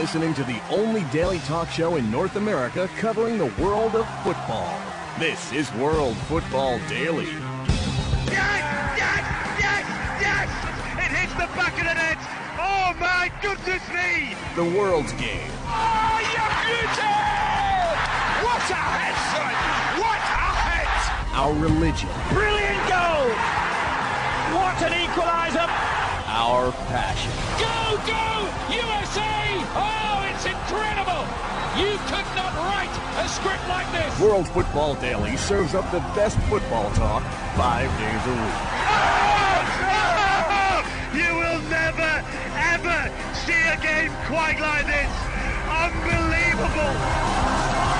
listening to the only daily talk show in North America covering the world of football. This is World Football Daily. Yes! Yes! Yes! Yes! It hits the back of the net! Oh my goodness me! The world's game. Oh, you beauty! What a head, son! What a head! Our religion. Brilliant goal! What an equaliser! Our passion. Go, go, USA! Oh, it's incredible! You could not write a script like this! World Football Daily serves up the best football talk 5 days a week. Oh! You will never, ever see a game quite like this! Unbelievable!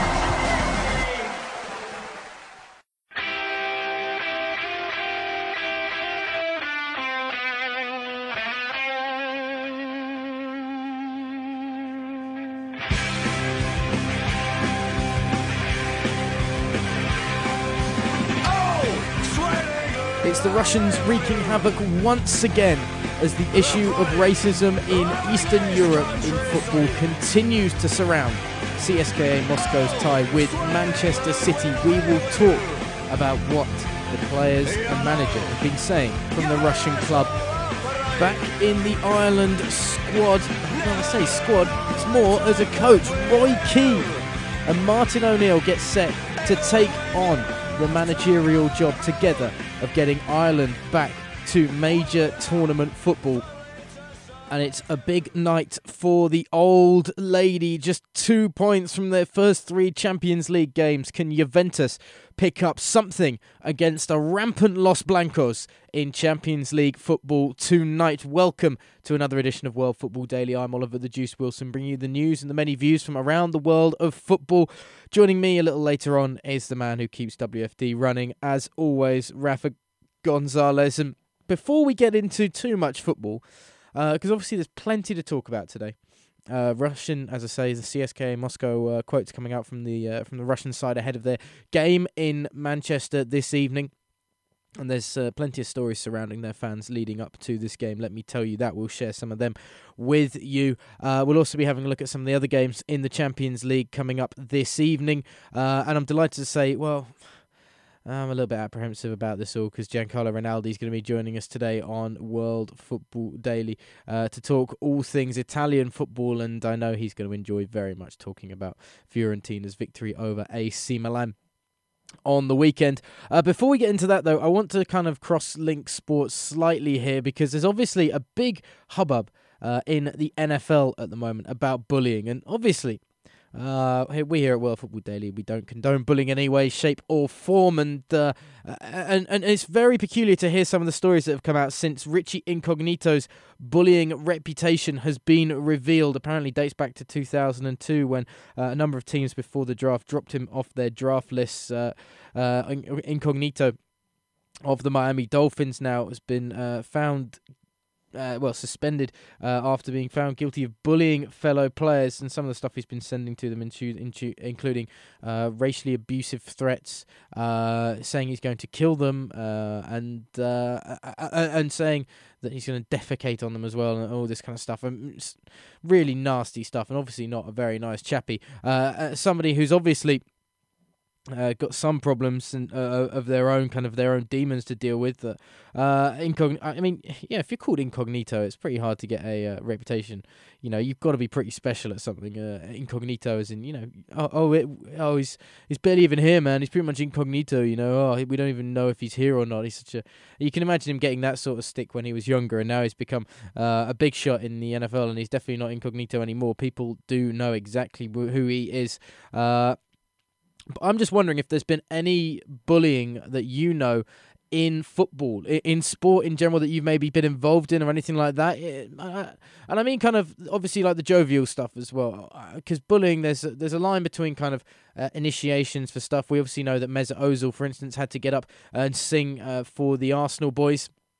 It's the Russians wreaking havoc once again as the issue of racism in Eastern Europe in football continues to surround CSKA Moscow's tie with Manchester City. We will talk about what the players and manager have been saying from the Russian club. Back in the Ireland squad, when I say squad, it's more as a coach, Roy Keane. And Martin O'Neill gets set to take on the managerial job together of getting Ireland back to major tournament football. And it's a big night for the old lady. Just 2 points from their first 3 Champions League games. Can Juventus pick up something against a rampant Los Blancos in Champions League football tonight? Welcome to another edition of World Football Daily. I'm Oliver the Juice Wilson, bringing you the news and the many views from around the world of football. Joining me a little later on is the man who keeps WFD running, as always, Rafa Gonzalez. And before we get into too much football, because obviously there's plenty to talk about today. Russian, as I say, the CSKA Moscow quotes coming out from the Russian side ahead of their game in Manchester this evening. And there's plenty of stories surrounding their fans leading up to this game. Let me tell you that. We'll share some of them with you. We'll also be having a look at some of the other games in the Champions League coming up this evening. And I'm delighted to say, well, I'm a little bit apprehensive about this all because Giancarlo Rinaldi is going to be joining us today on World Football Daily to talk all things Italian football, and I know he's going to enjoy very much talking about Fiorentina's victory over AC Milan on the weekend. Before we get into that, though, I want to kind of cross-link sports slightly here because there's obviously a big hubbub in the NFL at the moment about bullying, and obviously we here at World Football Daily, we don't condone bullying in any way, shape or form, and it's very peculiar to hear some of the stories that have come out since Richie Incognito's bullying reputation has been revealed. Apparently dates back to 2002 when a number of teams before the draft dropped him off their draft lists. Incognito of the Miami Dolphins now has been found suspended after being found guilty of bullying fellow players, and some of the stuff he's been sending to them, including racially abusive threats, saying he's going to kill them, and saying that he's going to defecate on them as well, and all this kind of stuff. It's really nasty stuff, and obviously not a very nice chappy. Somebody who's obviously got some problems of their own demons to deal with. If you're called Incognito, it's pretty hard to get a reputation. You know, you've got to be pretty special at something. Incognito is in, he's barely even here, man. He's pretty much incognito. We don't even know if he's here or not. He's such a. You can imagine him getting that sort of stick when he was younger, and now he's become a big shot in the NFL, and he's definitely not incognito anymore. People do know exactly who he is. But I'm just wondering if there's been any bullying that you know in football, in sport in general, that you've maybe been involved in or anything like that. And I mean kind of obviously like the jovial stuff as well, because bullying, there's a line between kind of initiations for stuff. We obviously know that Mesut Ozil, for instance, had to get up and sing for the Arsenal boys.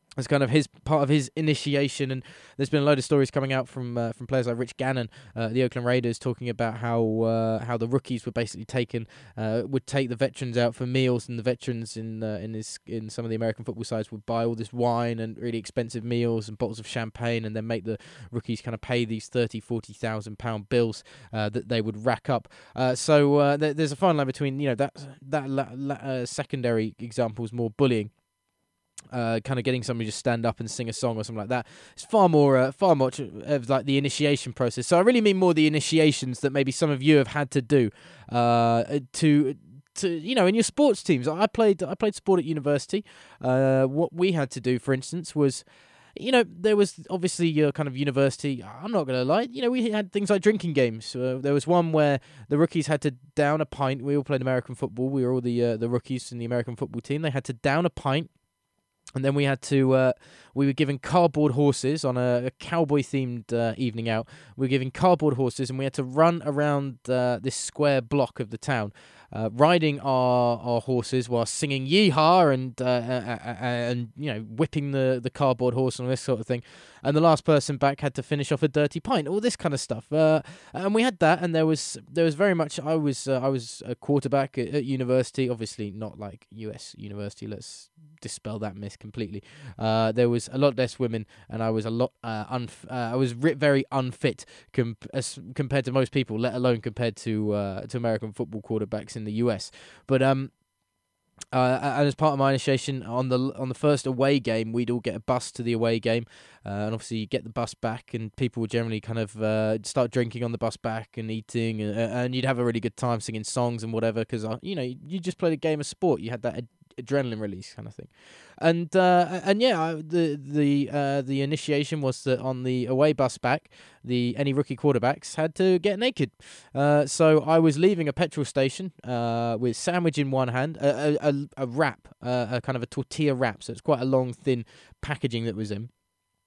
as kind of his part of his initiation. And there's been a load of stories coming out from players like Rich Gannon, the Oakland Raiders, talking about how the rookies were basically would take the veterans out for meals, and the veterans in some of the American football sides would buy all this wine and really expensive meals and bottles of champagne, and then make the rookies kind of pay these £30,000-40,000 bills that they would rack up. So there's a fine line between that secondary examples, more bullying. Kind of getting somebody to stand up and sing a song or something like that. It's far much of like the initiation process. So I really mean more the initiations that maybe some of you have had to do to in your sports teams. I played sport at university. What we had to do, for instance, was, there was obviously your kind of university. I'm not going to lie. We had things like drinking games. There was one where the rookies had to down a pint. We all played American football. We were all the rookies in the American football team. They had to down a pint. And then we had to, we were given cardboard horses on a cowboy-themed evening out. We were given cardboard horses, and we had to run around this square block of the town, riding our horses while singing "Yeehaw" and whipping the cardboard horse and this sort of thing. And the last person back had to finish off a dirty pint, all this kind of stuff. And we had that, and there was very much. I was a quarterback at university, obviously not like US university. Let's dispel that myth completely. There was a lot less women, and I was a lot very unfit compared to most people, let alone compared to American football quarterbacks in the US. But and as part of my initiation, on the first away game, we'd all get a bus to the away game, and obviously you get the bus back, and people would generally kind of start drinking on the bus back and eating, and you'd have a really good time singing songs and whatever, because you just played a game of sport. You had that adrenaline release kind of thing, and the initiation was that on the away bus back, any rookie quarterbacks had to get naked. So I was leaving a petrol station with sandwich in one hand, a wrap, a kind of a tortilla wrap, so it's quite a long, thin packaging that was in.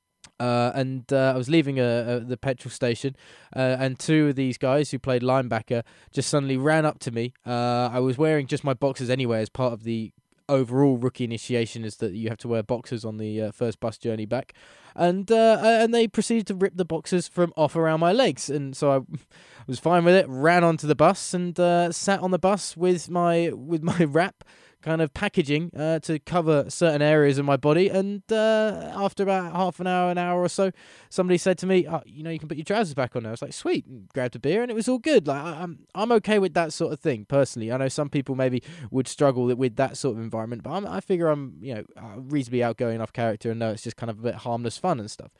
And I was leaving the petrol station, and two of these guys who played linebacker just suddenly ran up to me. I was wearing just my boxers anyway, as part of the overall rookie initiation is that you have to wear boxers on the first bus journey back, and they proceeded to rip the boxers from off around my legs, and so I was fine with it. Ran onto the bus and sat on the bus with my wrap kind of packaging to cover certain areas of my body, and after about half an hour or so, somebody said to me, you can put your trousers back on now. I was like, sweet, and grabbed a beer, and it was all good. Like, I'm okay with that sort of thing, personally. I know some people maybe would struggle with that sort of environment, but I figure I'm reasonably outgoing enough character, and know it's just kind of a bit harmless fun and stuff.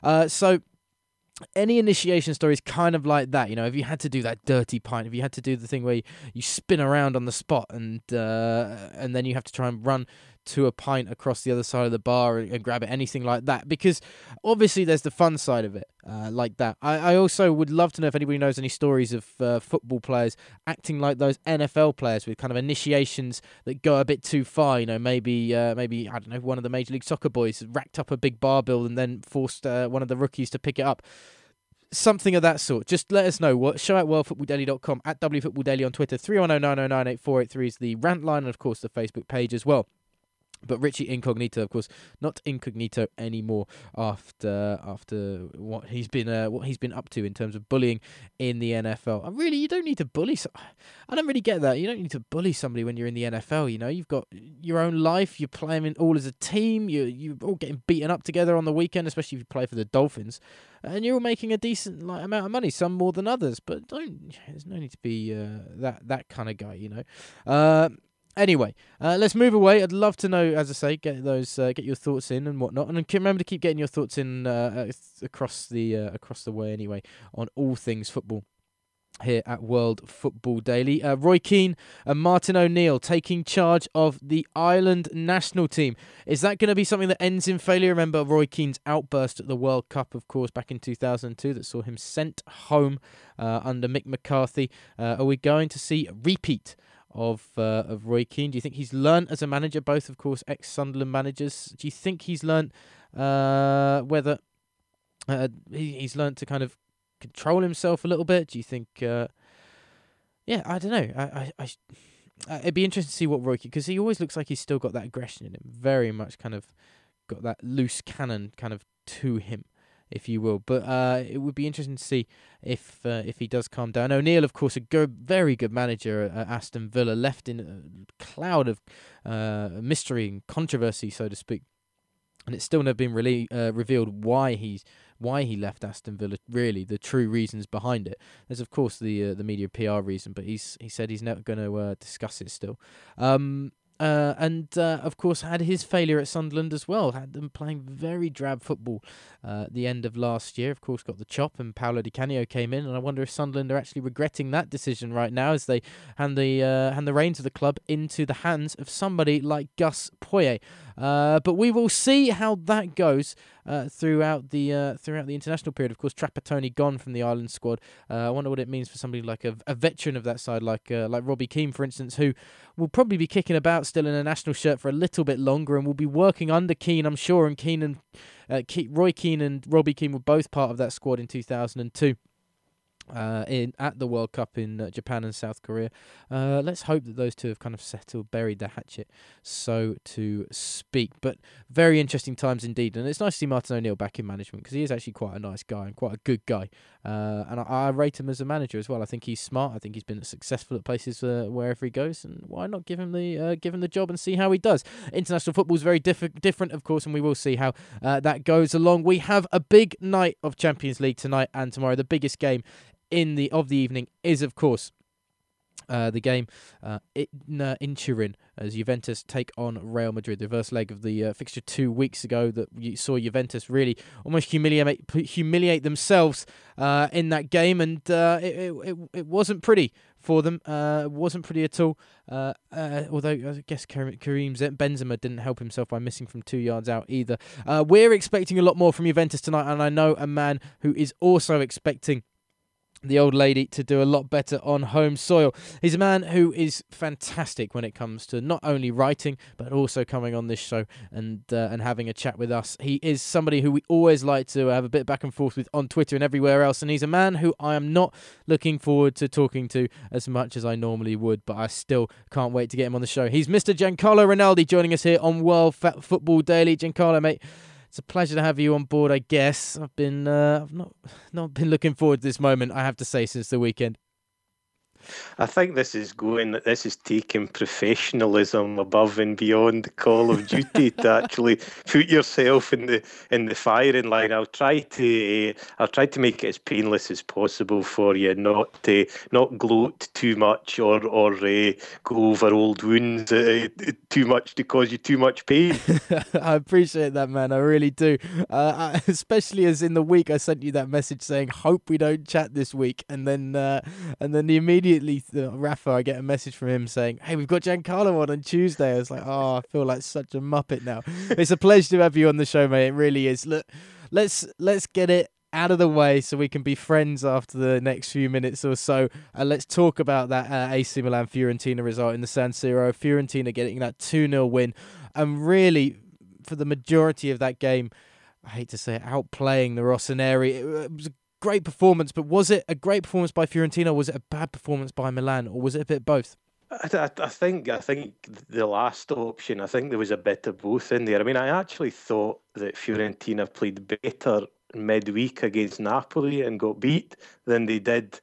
So any initiation stories kind of like that, if you had to do that dirty pint, if you had to do the thing where you spin around on the spot, and then you have to try and run to a pint across the other side of the bar and grab it, anything like that, because obviously there's the fun side of it, like that. I also would love to know if anybody knows any stories of football players acting like those NFL players with kind of initiations that go a bit too far. Maybe I don't know, one of the Major League Soccer boys racked up a big barbell and then forced one of the rookies to pick it up. Something of that sort. Just let us know. Show at worldfootballdaily.com, at WFootballDaily on Twitter. 310-909-8483 is the rant line, and of course the Facebook page as well. But Richie Incognito, of course, not incognito anymore after what he's been up to in terms of bullying in the NFL. You don't need to bully. I don't really get that. You don't need to bully somebody when you're in the NFL. You've got your own life. You're playing all as a team. You're all getting beaten up together on the weekend, especially if you play for the Dolphins, and you're all making a decent amount of money. Some more than others, but there's no need to be that kind of guy. Anyway, let's move away. I'd love to know, as I say, get your thoughts in and whatnot, and remember to keep getting your thoughts in across the way anyway on all things football here at World Football Daily. Roy Keane and Martin O'Neill taking charge of the Ireland national team. Is that going to be something that ends in failure? Remember Roy Keane's outburst at the World Cup, of course, back in 2002 that saw him sent home under Mick McCarthy. Are we going to see a repeat of Roy Keane? Do you think he's learnt as a manager, both, of course, ex-Sunderland managers? Do you think he's learnt whether he's learnt to kind of control himself a little bit? Do you think... I don't know. It'd be interesting to see what Roy Keane... Because he always looks like he's still got that aggression in him. Very much kind of got that loose cannon kind of to him, if you will. But it would be interesting to see if he does calm down. O'Neill, of course, very good manager at Aston Villa, left in a cloud of mystery and controversy, so to speak. And it's still never been really revealed why he left Aston Villa. Really, the true reasons behind it. There's of course the media PR reason, but he said he's never going to discuss it still. And of course had his failure at Sunderland as well. Had them playing very drab football at the end of last year. Of course got the chop and Paolo Di Canio came in, and I wonder if Sunderland are actually regretting that decision right now as they hand the reins of the club into the hands of somebody like Gus Poyet. But we will see how that goes throughout the international period. Of course, Trapattoni gone from the Ireland squad. I wonder what it means for somebody like a veteran of that side, like Robbie Keane, for instance, who will probably be kicking about still in a national shirt for a little bit longer and will be working under Keane, I'm sure. And Roy Keane and Robbie Keane were both part of that squad in 2002. At the World Cup in Japan and South Korea. Let's hope that those two have kind of buried the hatchet, so to speak. But very interesting times indeed, and it's nice to see Martin O'Neill back in management because he is actually quite a nice guy and quite a good guy. And I rate him as a manager as well. I think he's smart. I think he's been successful at places wherever he goes, and why not give him the job and see how he does. International football is very different, of course, and we will see how that goes along. We have a big night of Champions League tonight and tomorrow. The biggest game of the evening is, of course, the game in Turin as Juventus take on Real Madrid. The reverse leg of the fixture 2 weeks ago that you saw Juventus really almost humiliate themselves in that game, and it wasn't pretty for them. It wasn't pretty at all. Although I guess Karim Benzema didn't help himself by missing from 2 yards out either. We're expecting a lot more from Juventus tonight, and I know a man who is also expecting the old lady to do a lot better on home soil. He's a man who is fantastic when it comes to not only writing but also coming on this show and having a chat with us. He is somebody who we always like to have a bit back and forth with on Twitter and everywhere else, and he's a man who I am not looking forward to talking to as much as I normally would, but I still can't wait to get him on the show. He's Mr. Giancarlo Rinaldi joining us here on World Football Daily. Giancarlo, mate, it's a pleasure to have you on board, I guess. I've not been looking forward to this moment, I have to say, since the weekend. I think this is taking professionalism above and beyond the call of duty to actually put yourself in the firing line. I'll try to make it as painless as possible for you, not gloat too much or go over old wounds too much to cause you too much pain. I appreciate that, man. I really do. Especially as in the week I sent you that message saying, "Hope we don't chat this week," and then immediately Rafa, I get a message from him saying, "Hey, we've got Giancarlo on Tuesday." I was like, "Oh, I feel like such a muppet now." It's a pleasure to have you on the show, mate. It really is. Look, let's get it out of the way so we can be friends after the next few minutes or so, and let's talk about that AC Milan Fiorentina result in the San Siro. Fiorentina getting that 2-0 win, and really for the majority of that game, I hate to say it, outplaying the Rossoneri. It was a great performance, but was it a great performance by Fiorentina, or was it a bad performance by Milan, or was it a bit of both? I think the last option. I think there was a bit of both in there. I mean, I actually thought that Fiorentina played better midweek against Napoli and got beat than they did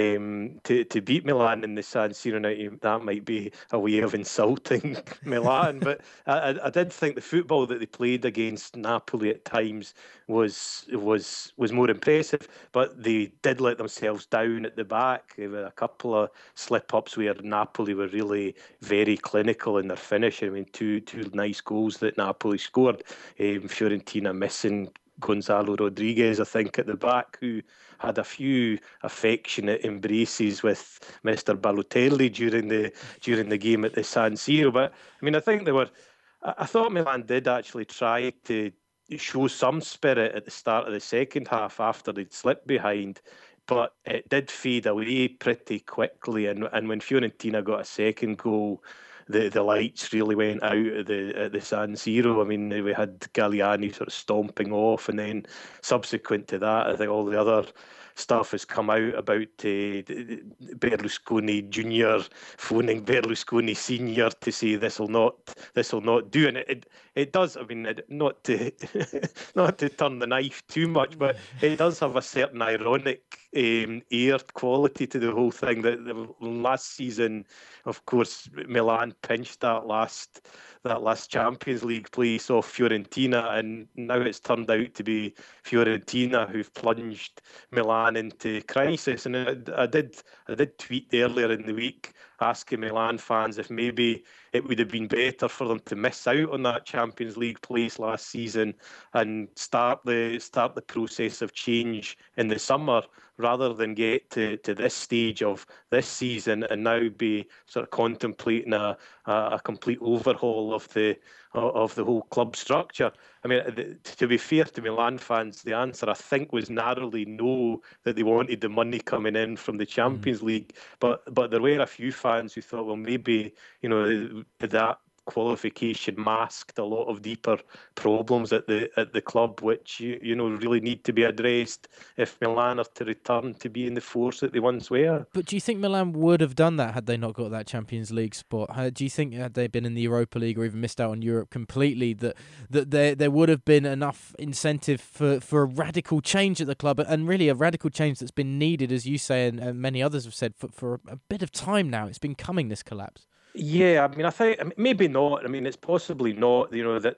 to beat Milan in the San Siro. Now, that might be a way of insulting Milan, but I did think the football that they played against Napoli at times was more impressive, but they did let themselves down at the back. There were a couple of slip-ups where Napoli were really very clinical in their finish. I mean, two nice goals that Napoli scored. Fiorentina missing Gonzalo Rodriguez, I think, at the back, who had a few affectionate embraces with Mr. Balotelli during the game at the San Siro. But I mean, I thought Milan did actually try to show some spirit at the start of the second half after they'd slipped behind, but it did fade away pretty quickly. And when Fiorentina got a second goal, the lights really went out at the San Siro. I mean, we had Galliani sort of stomping off, and then subsequent to that, I think all the other stuff has come out about Berlusconi Junior phoning Berlusconi Senior to say this will not do, and it does. I mean, not to not to turn the knife too much, but it does have a certain ironic air quality to the whole thing. That last season, of course, Milan pinched that last Champions League place off Fiorentina, and now it's turned out to be Fiorentina who've plunged Milan into crisis. And I did tweet earlier in the week asking Milan fans if maybe it would have been better for them to miss out on that Champions League place last season and start the process of change in the summer, rather than get to this stage of this season and now be sort of contemplating a complete overhaul of the whole club structure. I mean, to be fair to Milan fans, the answer I think was narrowly no, that they wanted the money coming in from the Champions League. But there were a few fans who thought, well, maybe, that qualification masked a lot of deeper problems at the club, which really need to be addressed if Milan are to return to being the force that they once were. But do you think Milan would have done that had they not got that Champions League spot? Do you think had they been in the Europa League or even missed out on Europe completely, that there would have been enough incentive for a radical change at the club, and really a radical change that's been needed, as you say, and many others have said, for a bit of time now? It's been coming, this collapse. Yeah, I mean, I think maybe not. I mean, it's possibly not. That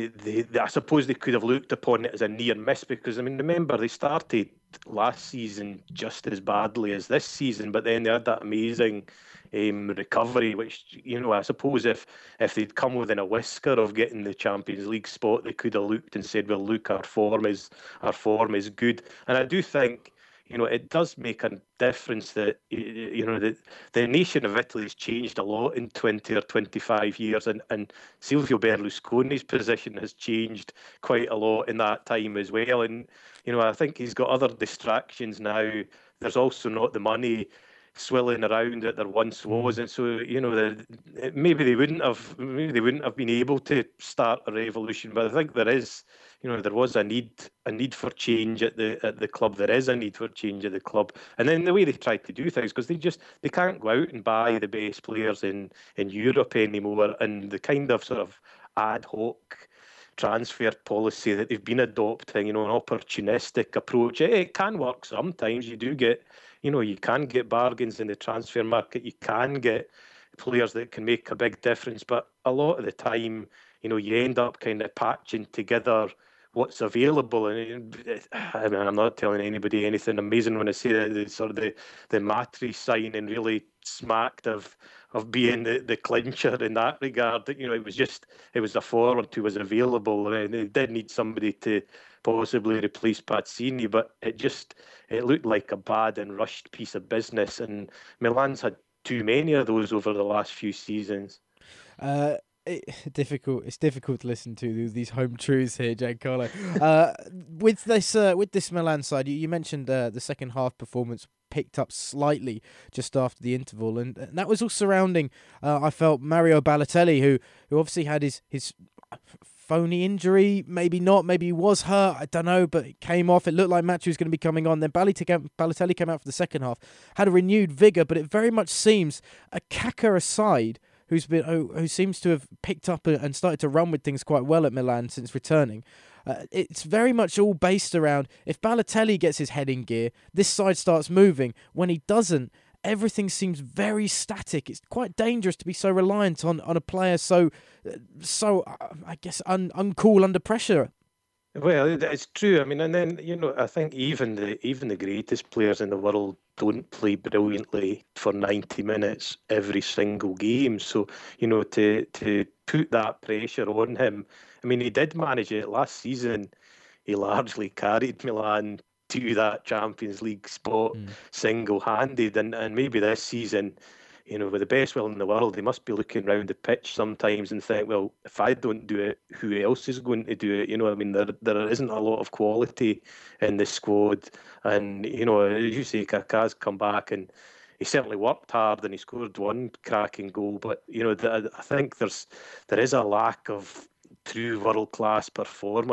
I suppose they could have looked upon it as a near miss, because I mean, remember they started last season just as badly as this season, but then they had that amazing recovery, which I suppose if they'd come within a whisker of getting the Champions League spot, they could have looked and said, well, look, our form is good, and I do think. It does make a difference that, the nation of Italy has changed a lot in 20 or 25 years, and Silvio Berlusconi's position has changed quite a lot in that time as well. And, I think he's got other distractions now. There's also not the money swilling around that there once was, and so maybe they wouldn't have been able to start a revolution. But I think there was a need for change at the club. There is a need for change at the club, and then the way they try to do things, because they can't go out and buy the best players in Europe anymore, and the kind of sort of ad hoc transfer policy that they've been adopting, an opportunistic approach. It can work sometimes. You do get, you can get bargains in the transfer market. You can get players that can make a big difference, but a lot of the time, you end up kind of patching together what's available. And I mean, I'm not telling anybody anything amazing when I say that the Matri signing really smacked of being the clincher in that regard. It was a forward who was available, and they did need somebody to possibly replace Pazzini, but it looked like a bad and rushed piece of business, and Milan's had too many of those over the last few seasons. It's difficult to listen to these home truths here, Giancarlo. With this Milan side, you mentioned the second half performance picked up slightly just after the interval, and that was all surrounding, I felt, Mario Balotelli, who obviously had his phony injury, maybe not, maybe he was hurt, I don't know, but it came off. It looked like Matthew was going to be coming on. Then Balotelli came out for the second half, had a renewed vigour, but it very much seems, a Kaka aside, who seems to have picked up and started to run with things quite well at Milan since returning. It's very much all based around, if Balotelli gets his head in gear, this side starts moving. When he doesn't, everything seems very static. It's quite dangerous to be so reliant on a player so I guess uncool under pressure. Well, it's true. I mean, and then I think even the greatest players in the world don't play brilliantly for 90 minutes every single game. So to put that pressure on him, I mean, he did manage it last season. He largely carried Milan to that Champions League spot single-handed, and maybe this season, with the best will in the world, they must be looking around the pitch sometimes and think, well, if I don't do it, who else is going to do it? I mean, there isn't a lot of quality in the squad. And, as you say, Kaká's come back and he certainly worked hard and he scored one cracking goal. But, I think there is a lack of true world-class performers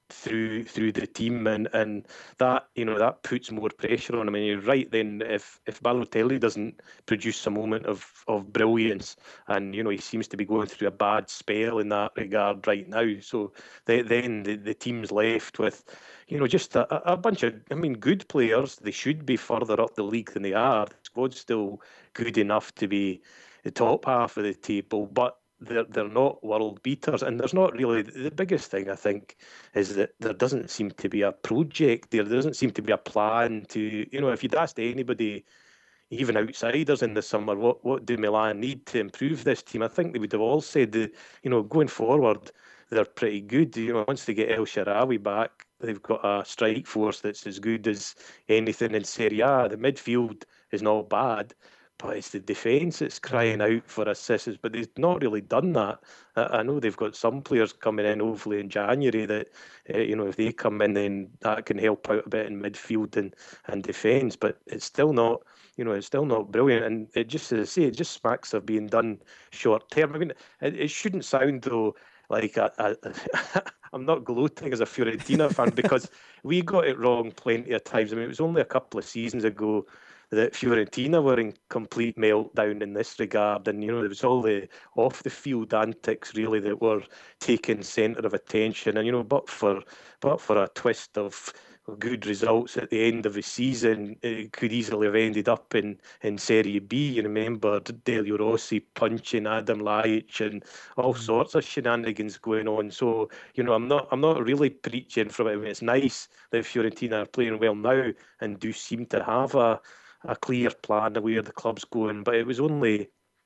through the team, and that that puts more pressure on him. And you're right. Then if Balotelli doesn't produce a moment of brilliance, and he seems to be going through a bad spell in that regard right now, so then the team's left with just a bunch of good players. They should be further up the league than they are. The squad's still good enough to be the top half of the table, but they're not world beaters, and there's not really the biggest thing I think is that there doesn't seem to be a project. There doesn't seem to be a plan to if you'd asked anybody, even outsiders in the summer, what do Milan need to improve this team? I think they would have all said that going forward they're pretty good. Once they get El Shaarawy back, they've got a strike force that's as good as anything in Serie A. The midfield is not bad, but it's the defence that's crying out for assists. But they've not really done that. I know they've got some players coming in, hopefully in January, that if they come in, then that can help out a bit in midfield and defence. But it's still not. It's still not brilliant, and it just, as I say, it just smacks of being done short term. It shouldn't sound though like I'm not gloating as a Fiorentina fan, because we got it wrong plenty of times. It was only a couple of seasons ago that Fiorentina were in complete meltdown in this regard, and there was all the off the field antics really that were taking centre of attention, and but for a twist of good results at the end of the season, it could easily have ended up in Serie B. You remember Delio Rossi punching Adam Ljajic and all sorts of shenanigans going on. So I'm not really preaching from it. It's nice that Fiorentina are playing well now and do seem to have a clear plan of where the club's going, but it was only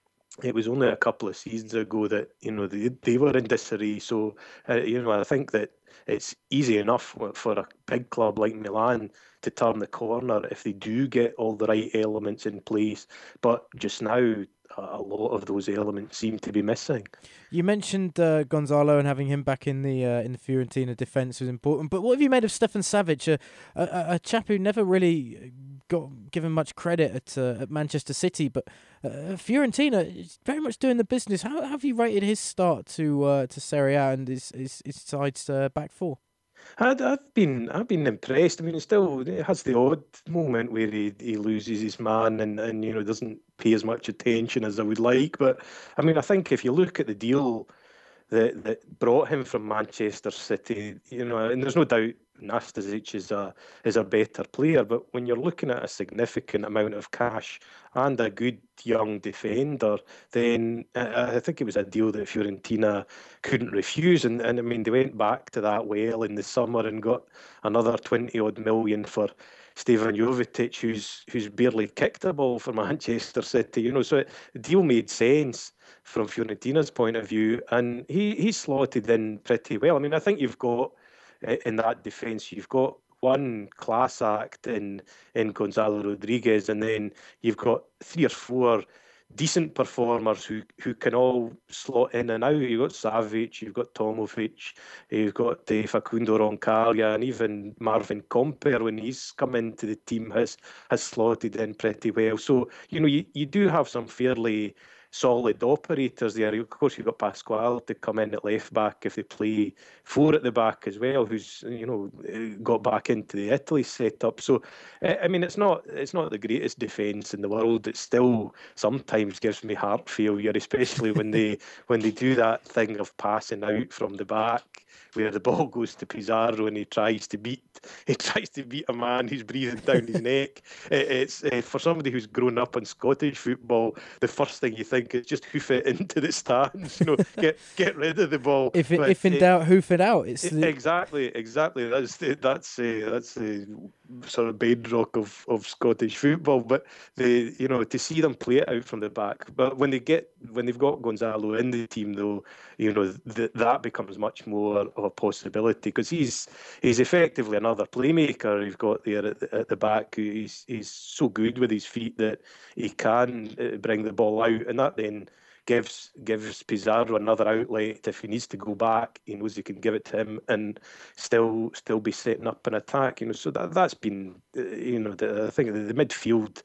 a couple of seasons ago that they were in disarray. So I think that it's easy enough for a big club like Milan to turn the corner if they do get all the right elements in place. But just now, a lot of those elements seem to be missing. You mentioned Gonzalo, and having him back in the Fiorentina defence was important. But what have you made of Stefan Savic, a chap who never really got given much credit at Manchester City, but Fiorentina is very much doing the business. How have you rated his start to Serie A and his side's back four? I've been impressed. It has the odd moment where he loses his man and doesn't pay as much attention as I would like. But I think if you look at the deal that brought him from Manchester City, and there's no doubt Nastasic is a better player, but when you're looking at a significant amount of cash and a good young defender, then I think it was a deal that Fiorentina couldn't refuse. And they went back to that well in the summer and got another 20 odd million for Stevan Jovetic, who's barely kicked a ball for Manchester City. So the deal made sense from Fiorentina's point of view, and he slotted in pretty well. I think you've got in that defence, you've got one class act in Gonzalo Rodriguez, and then you've got 3 or 4 decent performers who can all slot in and out. You've got Savic, you've got Tomovic, you've got Facundo Roncaglia, and even Marvin Comper, when he's come into the team, has slotted in pretty well. So you do have some fairly solid operators there. Of course, you've got Pasquale to come in at left back if they play 4 at the back as well, who's got back into the Italy setup. So it's not the greatest defence in the world. It still sometimes gives me heart failure, especially when they do that thing of passing out from the back, where the ball goes to Pizarro and he tries to beat a man who's breathing down his neck. It's for somebody who's grown up on Scottish football, the first thing you think is just hoof it into the stands. Get rid of the ball. If in doubt, hoof it out. Exactly. That's the sort of bedrock of Scottish football. But to see them play it out from the back. But when they've got Gonzalo in the team, though, that becomes much more of a possibility, because he's effectively another playmaker you've got there at the back. He's so good with his feet that he can bring the ball out, and that then gives Pizarro another outlet. If he needs to go back, he knows he can give it to him and still be setting up an attack. So that's been I think the midfield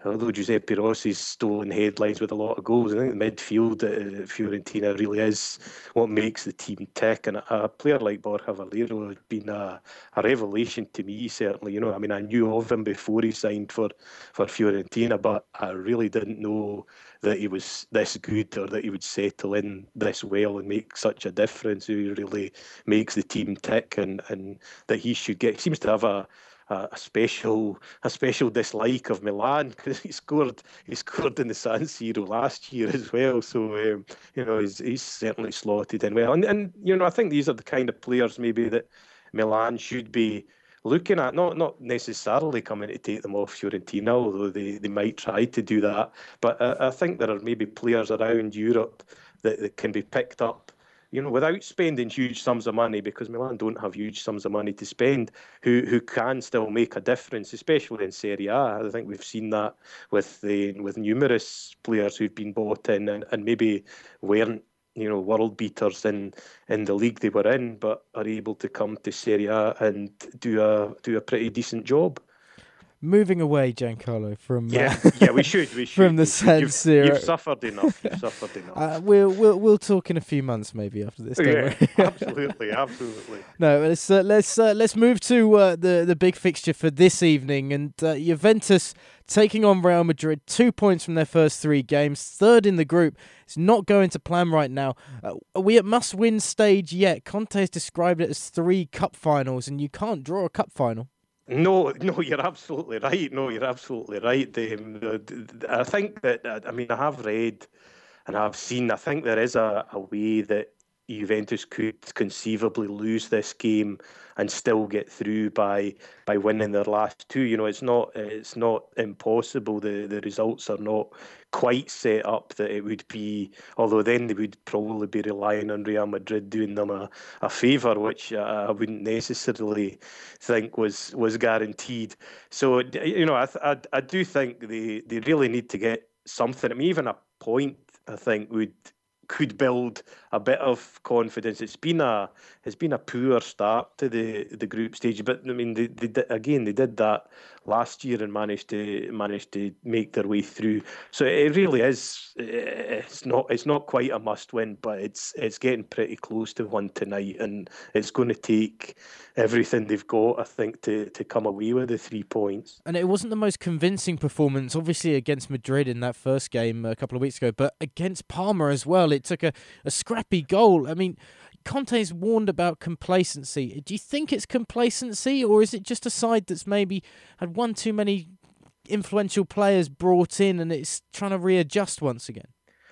although Giuseppe Rossi's stolen headlines with a lot of goals, I think the midfield at Fiorentina really is what makes the team tick. And a player like Borja Valero has been a revelation to me, certainly. You know, I mean, I knew of him before he signed for Fiorentina, but I really didn't know that he was this good or that he would settle in this well and make such a difference. He really makes the team tick, and that he should get. He seems to have a special dislike of Milan because he scored in the San Siro last year as well. So you know, he's certainly slotted in well, and you know, I think these are the kind of players maybe that Milan should be looking at, not necessarily coming to take them off Fiorentina, although they might try to do that. But I think there are maybe players around Europe that can be picked up, you know, without spending huge sums of money, because Milan don't have huge sums of money to spend, who can still make a difference, especially in Serie A. I think we've seen that with numerous players who've been bought in and maybe weren't, you know, world beaters in the league they were in, but are able to come to Serie A and do a pretty decent job. Moving away, Giancarlo, from we should from the San Siro. You've suffered enough. We'll talk in a few months maybe after this. Don't worry. Absolutely. No, let's move to the big fixture for this evening, and Juventus taking on Real Madrid. 2 points from their first 3 games, third in the group. It's not going to plan right now. Are we at must-win stage yet? Conte has described it as 3 cup finals, and you can't draw a cup final. No, you're absolutely right. I think that, I mean, I have read and I've seen, I think there is a way that Juventus could conceivably lose this game and still get through by winning their last 2. You know, it's not impossible. The results are not quite set up that it would be, although then they would probably be relying on Real Madrid doing them a favour, which I wouldn't necessarily think was guaranteed. So, you know, I do think they really need to get something. I mean, even a point, I think, could build a bit of confidence. It's been a poor start to the group stage, but I mean they did that last year and managed to make their way through. So it really is. It's not quite a must win, but it's getting pretty close to one tonight, and it's going to take everything they've got, I think, to come away with the 3 points. And it wasn't the most convincing performance, obviously, against Madrid in that first game a couple of weeks ago, but against Parma as well. It took a scrappy goal. I mean, Conte's warned about complacency. Do you think it's complacency, or is it just a side that's maybe had one too many influential players brought in and it's trying to readjust once again?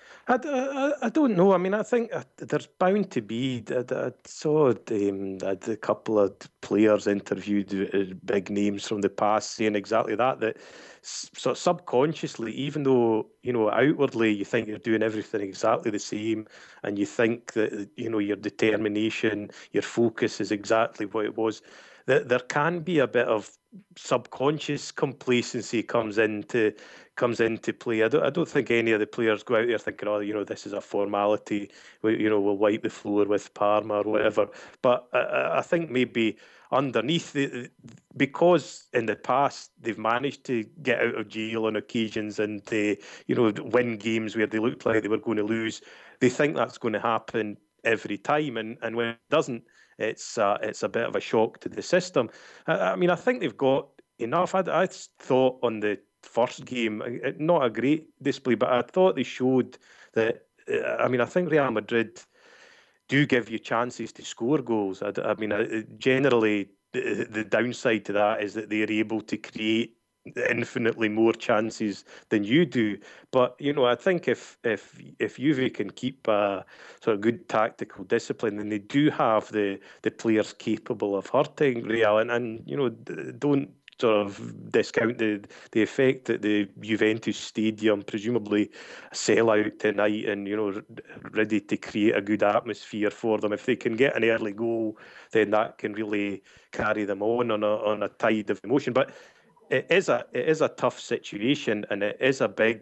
I don't know. I mean, I think there's bound to be. I saw a couple of players interviewed, big names from the past, saying exactly that sort of subconsciously, even though, you know, outwardly you think you're doing everything exactly the same, and you think that, you know, your determination, your focus is exactly what it was, that there can be a bit of subconscious complacency comes into play. I don't think any of the players go out there thinking, oh, you know, this is a formality. We'll wipe the floor with Parma or whatever. But I think maybe underneath, because in the past they've managed to get out of jail on occasions and win games where they looked like they were going to lose, they think that's going to happen every time, and when it doesn't, it's a bit of a shock to the system. I mean, I think they've got enough. I thought on the first game, not a great display, but I thought they showed that. I mean, I think Real Madrid do give you chances to score goals. I mean, generally the downside to that is that they're able to create infinitely more chances than you do. But, you know, I think if Juve can keep a sort of good tactical discipline, then they do have the players capable of hurting Real, and you know, don't sort of discount the effect that the Juventus Stadium, presumably a sellout tonight, and, you know, ready to create a good atmosphere for them. If they can get an early goal, then that can really carry them on a tide of emotion. But it is a tough situation, and it is a big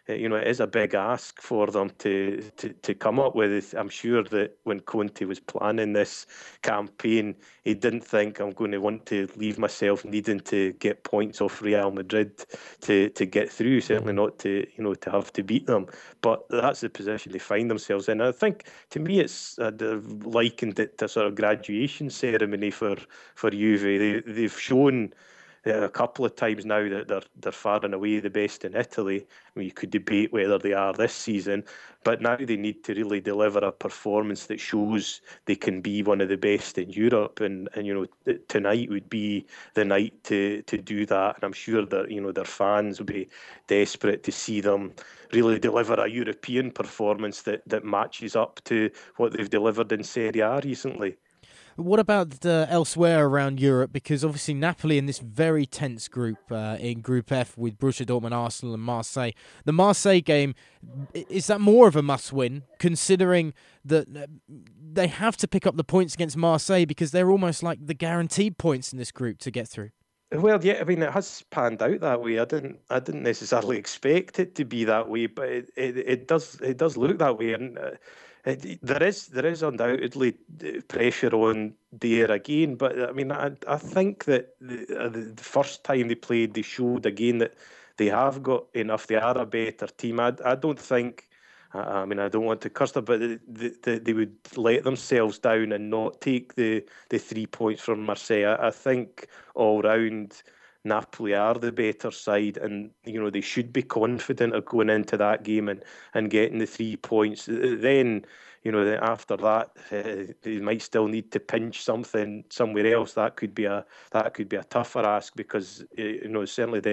it is a big ask for them to come up with it. I'm sure that when Conte was planning this campaign, he didn't think I'm going to want to leave myself needing to get points off Real Madrid to get through. Certainly not to to have to beat them. But that's the position they find themselves in. I think to me, it's likened it to a sort of graduation ceremony for Juve. They've shown a couple of times now that they're far and away the best in Italy. I mean, you could debate whether they are this season, but now they need to really deliver a performance that shows they can be one of the best in Europe. And tonight would be the night to do that. And I'm sure that their fans will be desperate to see them really deliver a European performance that matches up to what they've delivered in Serie A recently. What about elsewhere around Europe? Because obviously Napoli in this very tense group, in Group F with Borussia Dortmund, Arsenal and Marseille. The Marseille game, is that more of a must-win, considering that they have to pick up the points against Marseille because they're almost like the guaranteed points in this group to get through? Well, yeah, I mean, it has panned out that way. I didn't necessarily expect it to be that way, but it does look that way. And there is undoubtedly pressure on there again, but I mean, I think that the first time they played, they showed again that they have got enough. They are a better team. I don't think. I mean, I don't want to curse them, but they would let themselves down and not take the 3 points from Marseille. I think all round Napoli are the better side, and they should be confident of going into that game and getting the 3 points. Then after that, they might still need to pinch something somewhere else. That could be a tougher ask, because certainly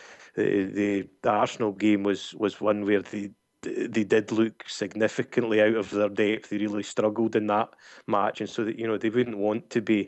the Arsenal game was one where they did look significantly out of their depth. They really struggled in that match, and so that they wouldn't want to be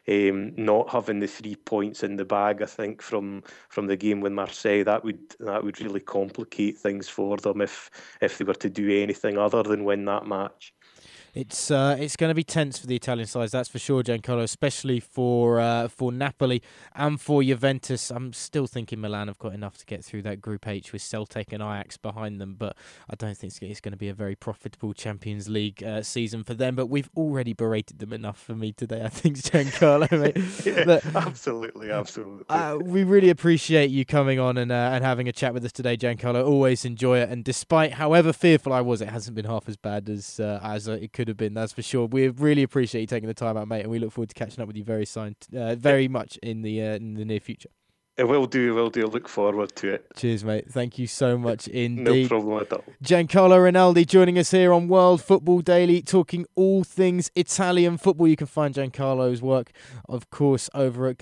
not having the 3 points in the bag. I think from the game with Marseille, that would really complicate things for them if they were to do anything other than win that match. It's going to be tense for the Italian sides, that's for sure, Giancarlo, especially for Napoli and for Juventus. I'm still thinking Milan have got enough to get through that Group H with Celtic and Ajax behind them, but I don't think it's going to be a very profitable Champions League season for them. But we've already berated them enough for me today, I think, Giancarlo. Yeah, but, absolutely. We really appreciate you coming on and having a chat with us today, Giancarlo. Always enjoy it, and despite however fearful I was, it hasn't been half as bad as it could have been, that's for sure. We really appreciate you taking the time out, mate, and we look forward to catching up with you very much in the near future. It will do. Look forward to it. Cheers, mate. Thank you so much indeed. No problem at all. Giancarlo Rinaldi joining us here on World Football Daily, talking all things Italian football. You can find Giancarlo's work, of course, over at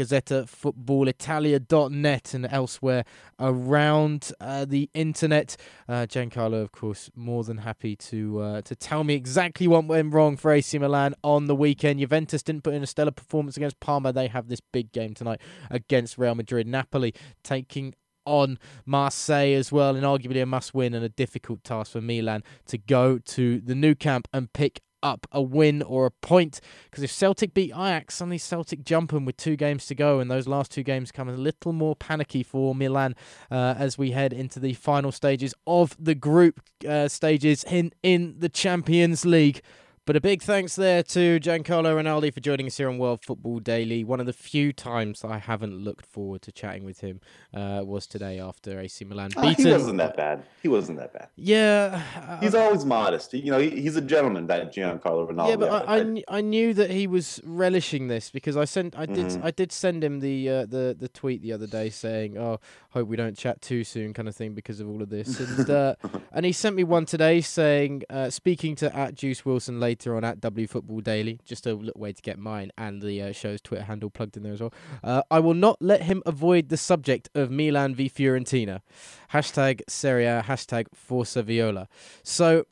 GazzettaFootballItalia.net and elsewhere around the internet. Giancarlo, of course, more than happy to tell me exactly what went wrong for AC Milan on the weekend. Juventus didn't put in a stellar performance against Parma. They have this big game tonight against Real Madrid. Napoli taking on Marseille as well, and arguably a must-win and a difficult task for Milan to go to the Nou Camp and pick up a win or a point, because if Celtic beat Ajax, suddenly Celtic jump them with 2 games to go, and those last 2 games come a little more panicky for Milan as we head into the final stages of the group stages in the Champions League. But a big thanks there to Giancarlo Rinaldi for joining us here on World Football Daily. One of the few times that I haven't looked forward to chatting with him was today after AC Milan beat him. He wasn't that bad. Yeah. He's always modest. He's a gentleman, that Giancarlo Rinaldi. Yeah, but I knew that he was relishing this, because I did send him the tweet the other day saying, "Oh, hope we don't chat too soon," kind of thing, because of all of this. And and he sent me one today saying, speaking to @JuiceWilson later on @WFootball Daily, just a little way to get mine and the show's Twitter handle plugged in there as well. I will not let him avoid the subject of Milan v Fiorentina. #Serie A, #Forza Viola. So,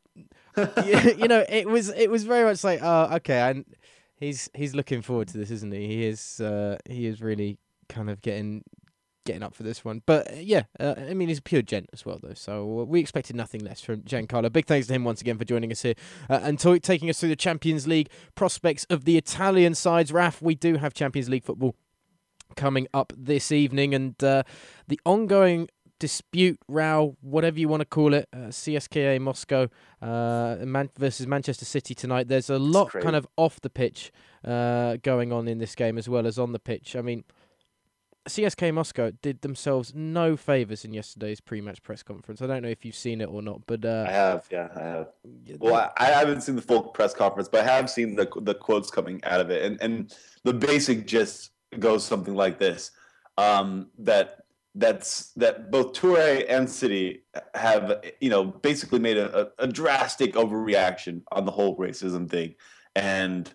it was very much like, okay, and he's looking forward to this, isn't he? He is really kind of getting up for this one. But he's a pure gent as well, though, so we expected nothing less from Giancarlo. Big thanks to him once again for joining us here and taking us through the Champions League prospects of the Italian sides. Raf, we do have Champions League football coming up this evening, and the ongoing dispute, row, whatever you want to call it, CSKA Moscow versus Manchester City tonight. There's a lot kind of off the pitch going on in this game as well as on the pitch. I mean, CSKA Moscow did themselves no favours in yesterday's pre-match press conference. I don't know if you've seen it or not, but I have. Well, I haven't seen the full press conference, but I have seen the quotes coming out of it, and the basic gist goes something like this: that both Toure and City have basically made a drastic overreaction on the whole racism thing, and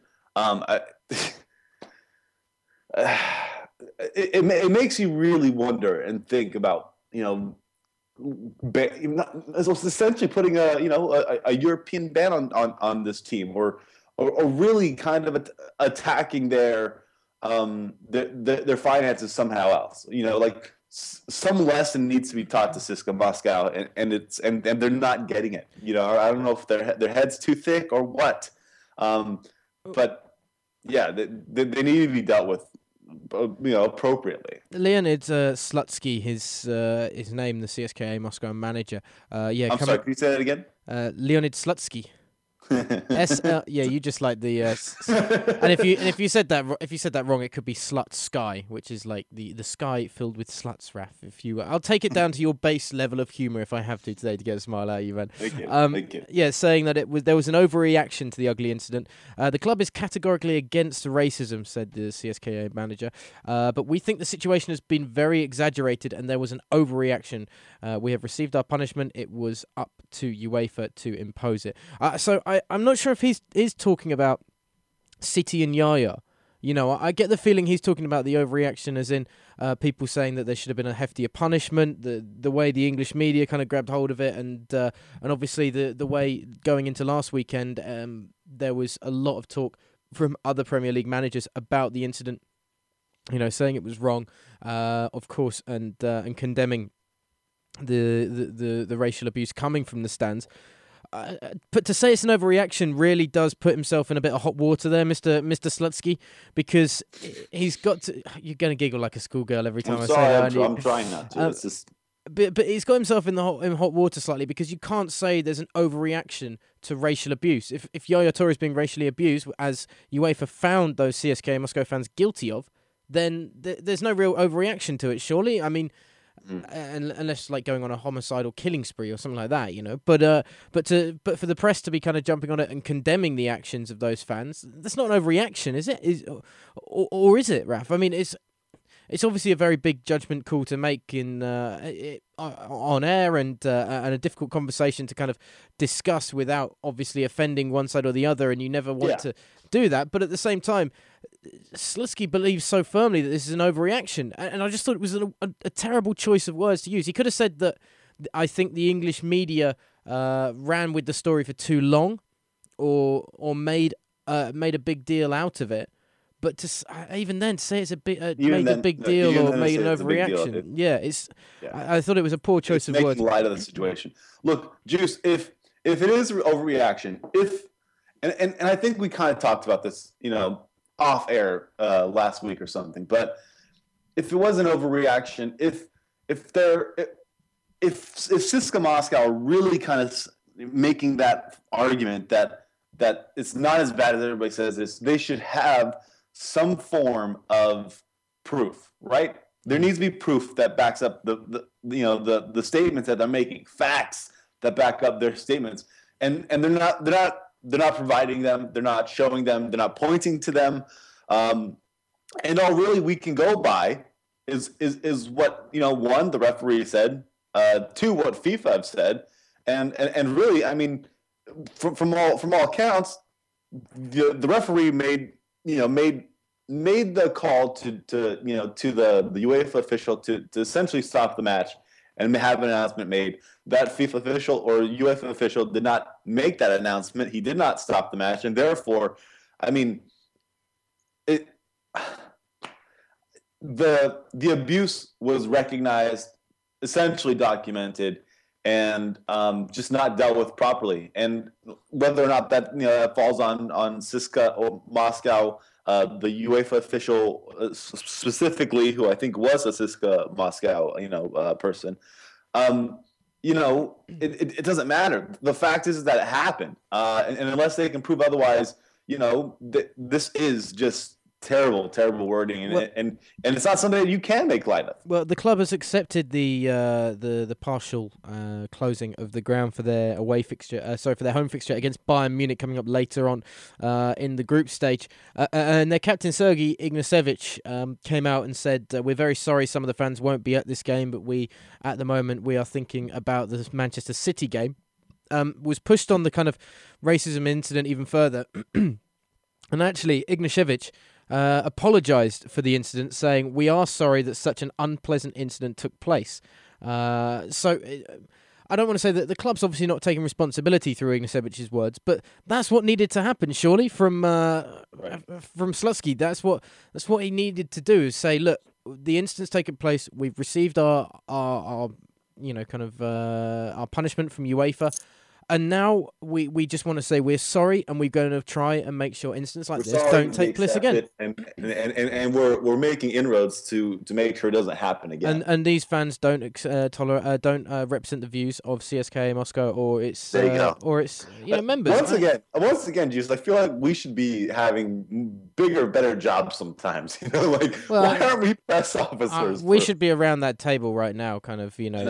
It makes you really wonder and think about, essentially putting a European ban on this team, or really kind of attacking their finances somehow else. Like some lesson needs to be taught to CSKA Moscow, and they're not getting it. I don't know if their head's too thick or what, but yeah, they need to be dealt with appropriately. Leonid Slutsky, his name, the CSKA Moscow manager. I'm sorry, can you say that again? Leonid Slutsky. You just like the and if you said that wrong, it could be Slut Sky, which is like the sky filled with sluts, Raf. I'll take it down to your base level of humor if I have to today to get a smile out of you, man. Thank you. Yeah, saying that there was an overreaction to the ugly incident. The club is categorically against racism, said the CSKA manager. But we think the situation has been very exaggerated and there was an overreaction. We have received our punishment. It was up to UEFA to impose it. So I'm not sure if he's talking about City and Yaya. I get the feeling he's talking about the overreaction as in people saying that there should have been a heftier punishment, the way the English media kind of grabbed hold of it, and obviously the way going into last weekend, there was a lot of talk from other Premier League managers about the incident, saying it was wrong, of course, and condemning the racial abuse coming from the stands. But to say it's an overreaction really does put himself in a bit of hot water there, Mr. Slutsky, because he's got to. You're going to giggle like a schoolgirl every time I say that. I'm trying not to. It's just. But he's got himself in hot water slightly, because you can't say there's an overreaction to racial abuse. If Yaya Toure is being racially abused, as UEFA found those CSKA Moscow fans guilty of, then there's no real overreaction to it, surely. I mean. Unless like going on a homicidal killing spree or something like that, But for the press to be kind of jumping on it and condemning the actions of those fans, that's not an overreaction, is it? Or is it, Raf? I mean, it's obviously a very big judgment call to make on air, and a difficult conversation to kind of discuss without obviously offending one side or the other, and you never want to do that. But at the same time, Slutsky believes so firmly that this is an overreaction, and I just thought it was a terrible choice of words to use. He could have said that I think the English media ran with the story for too long, or made a big deal out of it. But to even then say it's a big deal or made an overreaction, I thought it was a poor choice of words. Making light of the situation. Look, Juice, if it is overreaction, and I think we kind of talked about this, off air last week or something. But if it was an overreaction, if CSKA Moscow are really kind of making that argument that it's not as bad as everybody says, they should have some form of proof, right? There needs to be proof that backs up the statements that they're making, facts that back up their statements, and they're not providing them, they're not showing them, they're not pointing to them, and all really we can go by is what one, the referee said, two, what FIFA have said, and really, I mean, from all accounts, the referee made the call to the UEFA official to essentially stop the match and have an announcement made. That FIFA official or UEFA official did not make that announcement. He did not stop the match, and therefore, I mean, the abuse was recognized, essentially documented, and just not dealt with properly. And whether or not that that falls on CSKA or Moscow, the UEFA official specifically, who I think was a CSKA Moscow person, It doesn't matter. The fact is that it happened, and unless they can prove otherwise, this is just terrible, terrible wording, and it's not something that you can make light of. Well, the club has accepted the partial closing of the ground for their away fixture. For their home fixture against Bayern Munich coming up later on in the group stage. And their captain Sergei Ignacevic came out and said, "We're very sorry, some of the fans won't be at this game, but at the moment we are thinking about the Manchester City game." Was pushed on the kind of racism incident even further, and actually Ignacevic apologised for the incident, saying, "We are sorry that such an unpleasant incident took place." I don't want to say that the club's obviously not taking responsibility through Ignacevic's words, but that's what needed to happen, surely, from Slutsky. That's what he needed to do, is say, look, the incident's taken place. We've received our punishment from UEFA. And now we just want to say we're sorry, and we're going to try and make sure incidents like this don't take place again. And we're making inroads to make sure it doesn't happen again. And these fans don't represent the views of CSKA Moscow or its members. Once again, Jesus, I feel like we should be having bigger, better jobs sometimes. Why aren't we press officers? We should be around that table right now, kind of, when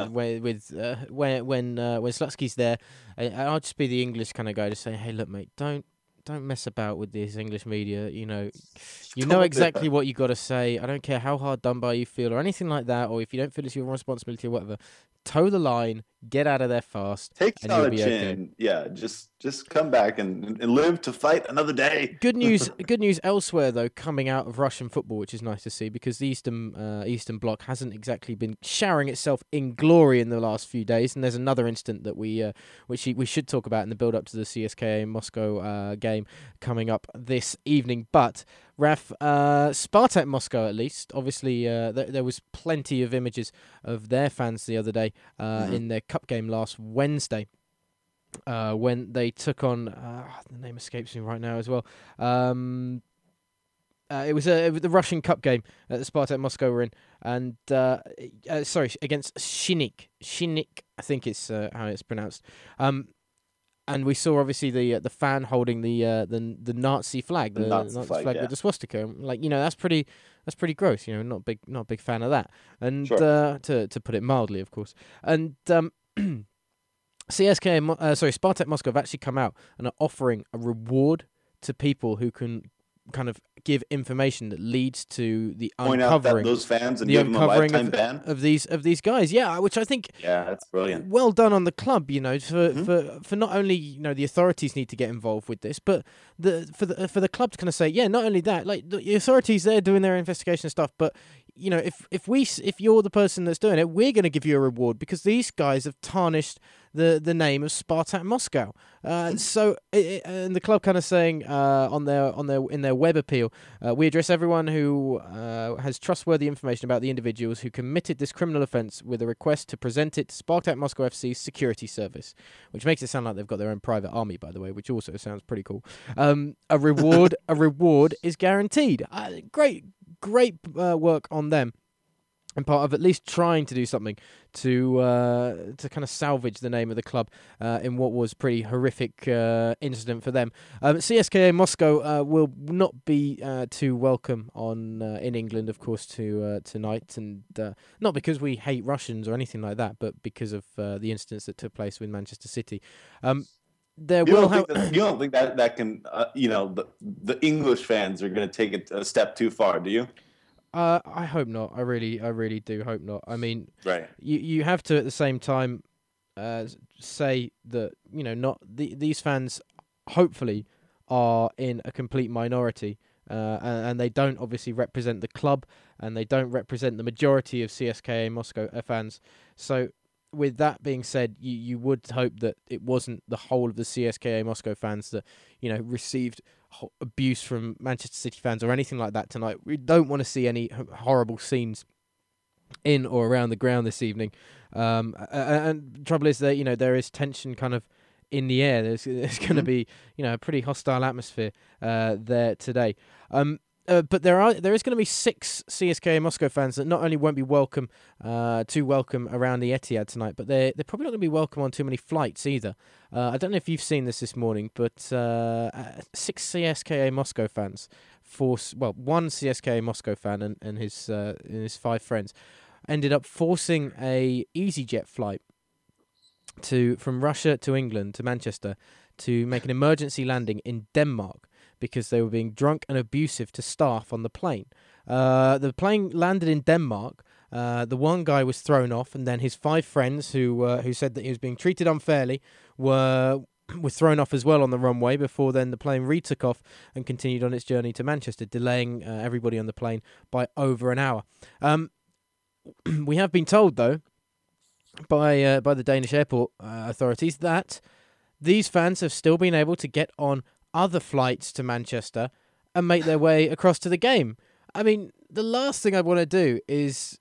Slutsky's there. I'll just be the English kind of guy to say, hey, look, mate, don't mess about with this English media. You know exactly what you got to say. I don't care how hard done by you feel or anything like that, or if you don't feel it's your responsibility or whatever. Toe the line, get out of there fast. Take it on the chin. Okay. Yeah, just come back and live to fight another day. Good news elsewhere, though, coming out of Russian football, which is nice to see, because the Eastern Bloc hasn't exactly been showering itself in glory in the last few days. And there's another incident that we should talk about in the build-up to the CSKA Moscow game coming up this evening. But Raf, Spartak Moscow, at least, obviously there was plenty of images of their fans the other day in their cup game last Wednesday when they took on, the name escapes me right now as well, it was the Russian cup game that the Spartak Moscow were in, and against Shinik, I think it's how it's pronounced. And we saw obviously the fan holding the Nazi flag, the Nazi flag with the swastika. That's pretty gross. Not a big fan of that. And sure. To put it mildly, of course. And Spartak Moscow have actually come out and are offering a reward to people who can kind of give information that leads to the uncovering those fans and give them a lifetime ban of these guys. Yeah, which I think that's brilliant. Well done on the club, for not only the authorities need to get involved with this, but for the club to kind of say, yeah, not only that, like the authorities, they're doing their investigation stuff, but if you're the person that's doing it, we're going to give you a reward because these guys have tarnished the name of Spartak Moscow. And the club kind of saying in their web appeal, we address everyone who has trustworthy information about the individuals who committed this criminal offence with a request to present it to Spartak Moscow FC's security service, which makes it sound like they've got their own private army, by the way, which also sounds pretty cool. A reward is guaranteed. Great work on them, and part of at least trying to do something to kind of salvage the name of the club in what was pretty horrific incident for them. CSKA Moscow will not be too welcome in England, of course, tonight, and not because we hate Russians or anything like that, but because of the incidents that took place with Manchester City. You don't think that can the English fans are going to take it a step too far, do you? I hope not. I really do hope not. I mean, right. You have to at the same time say that these fans hopefully are in a complete minority, and they don't obviously represent the club, and they don't represent the majority of CSKA Moscow fans. So, with that being said, you would hope that it wasn't the whole of the CSKA Moscow fans that received abuse from Manchester City fans or anything like that tonight. We don't want to see any horrible scenes in or around the ground this evening. And the trouble is that there is tension kind of in the air. There's going to be a pretty hostile atmosphere there today. But there is going to be 6 CSKA Moscow fans that not only won't be too welcome around the Etihad tonight, but they're probably not going to be welcome on too many flights either. I don't know if you've seen this morning, but 6 CSKA Moscow fans, one CSKA Moscow fan and his 5 friends, ended up forcing a EasyJet flight from Russia to England to Manchester to make an emergency landing in Denmark, because they were being drunk and abusive to staff on the plane. The plane landed in Denmark. The one guy was thrown off, and then his 5 friends, who said that he was being treated unfairly, were thrown off as well on the runway. Before then, the plane retook off and continued on its journey to Manchester, delaying everybody on the plane by over an hour. We have been told, though, by the Danish airport authorities that these fans have still been able to get on other flights to Manchester and make their way across to the game. I mean, the last thing I want to do is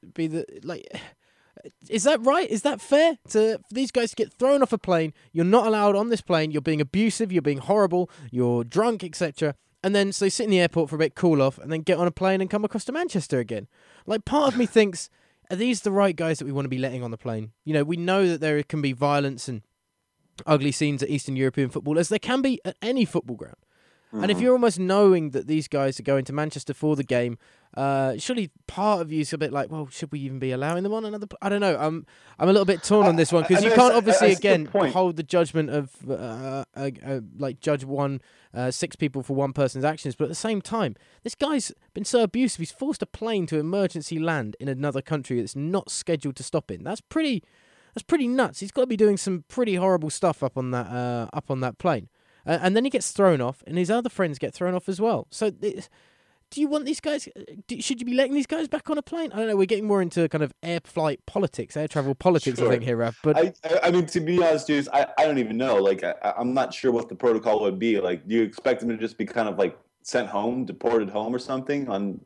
is that right? Is that fair for these guys to get thrown off a plane? You're not allowed on this plane. You're being abusive. You're being horrible. You're drunk, etc. And then so they sit in the airport for a bit, cool off, and then get on a plane and come across to Manchester again. Like, part of me thinks, are these the right guys that we want to be letting on the plane? You know, we know that there can be violence and ugly scenes at Eastern European football, as there can be at any football ground. Mm-hmm. And if you're almost knowing that these guys are going to Manchester for the game, surely part of you is a bit like, well, should we even be allowing them on another? I don't know. I'm a little bit torn on this one, because you can't obviously hold the judgment of judge 6 people for one person's actions, but at the same time, this guy's been so abusive. He's forced a plane to emergency land in another country that's not scheduled to stop in. That's pretty nuts. He's got to be doing some pretty horrible stuff up on that plane. And then he gets thrown off, and his other friends get thrown off as well. So do you want these guys... should you be letting these guys back on a plane? I don't know. We're getting more into kind of air travel politics, sure. I think, here, Raf. But I mean, to be honest, dude, I don't even know. Like, I'm not sure what the protocol would be. Like, do you expect them to just be kind of, like, sent home, deported home or something?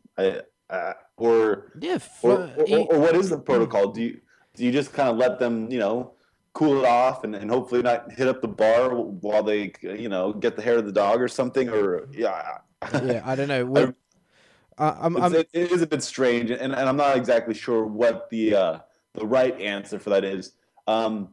Or what is the protocol? Do you just kind of let them, cool it off and hopefully not hit up the bar while they, get the hair of the dog or something? Or I don't know. It is a bit strange, and I'm not exactly sure what the right answer for that is. I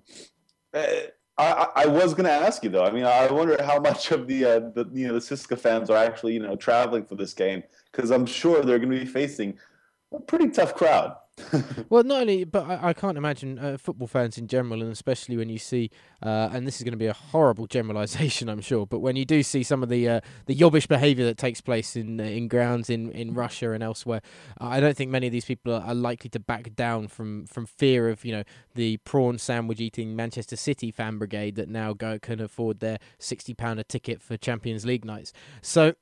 was going to ask you though. I mean, I wonder how much of the CSKA fans are actually traveling for this game, because I'm sure they're going to be facing a pretty tough crowd. Well, not only, but I can't imagine football fans in general, and especially when you see, and this is going to be a horrible generalisation, I'm sure, but when you do see some of the yobbish behaviour that takes place in grounds in Russia and elsewhere, I don't think many of these people are likely to back down from fear of the prawn sandwich eating Manchester City fan brigade that now can afford their £60 a ticket for Champions League nights. So.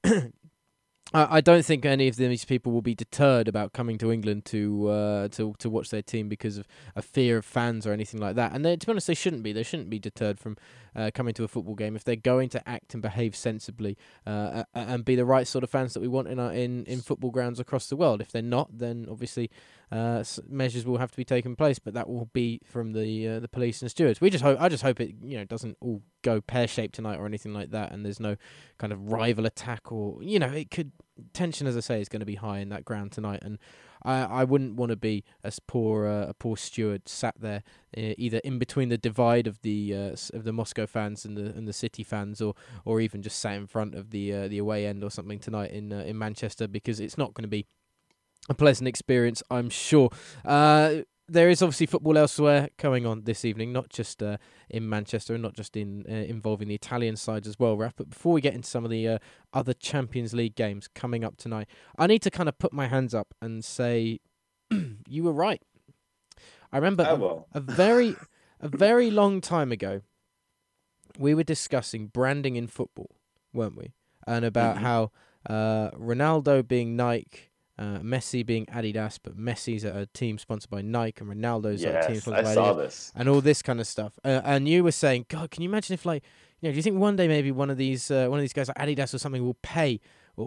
I don't think any of these people will be deterred about coming to England to watch their team because of a fear of fans or anything like that. And to be honest, they shouldn't be. They shouldn't be deterred from coming to a football game if they're going to act and behave sensibly and be the right sort of fans that we want in football grounds across the world. If they're not, then obviously measures will have to be taken place, but that will be from the police and stewards. I just hope it doesn't all go pear-shaped tonight or anything like that, and there's no kind of rival attack or it could. Tension, as I say, is going to be high in that ground tonight, and I wouldn't want to be a poor steward sat there either in between the divide of the Moscow fans and the City fans, or even just sat in front of the away end or something tonight in Manchester, because it's not going to be a pleasant experience, I'm sure. There is obviously football elsewhere going on this evening, not just in Manchester and not just involving the Italian sides as well, Raf. But before we get into some of the other Champions League games coming up tonight, I need to kind of put my hands up and say, you were right. I remember a very long time ago, we were discussing branding in football, weren't we? And about how Ronaldo being Nike, Messi being Adidas, but Messi's at a team sponsored by Nike, and Ronaldo's at a team sponsored by Adidas, and all this kind of stuff. And you were saying, God, can you imagine if, do you think one day maybe one of these guys like Adidas or something will pay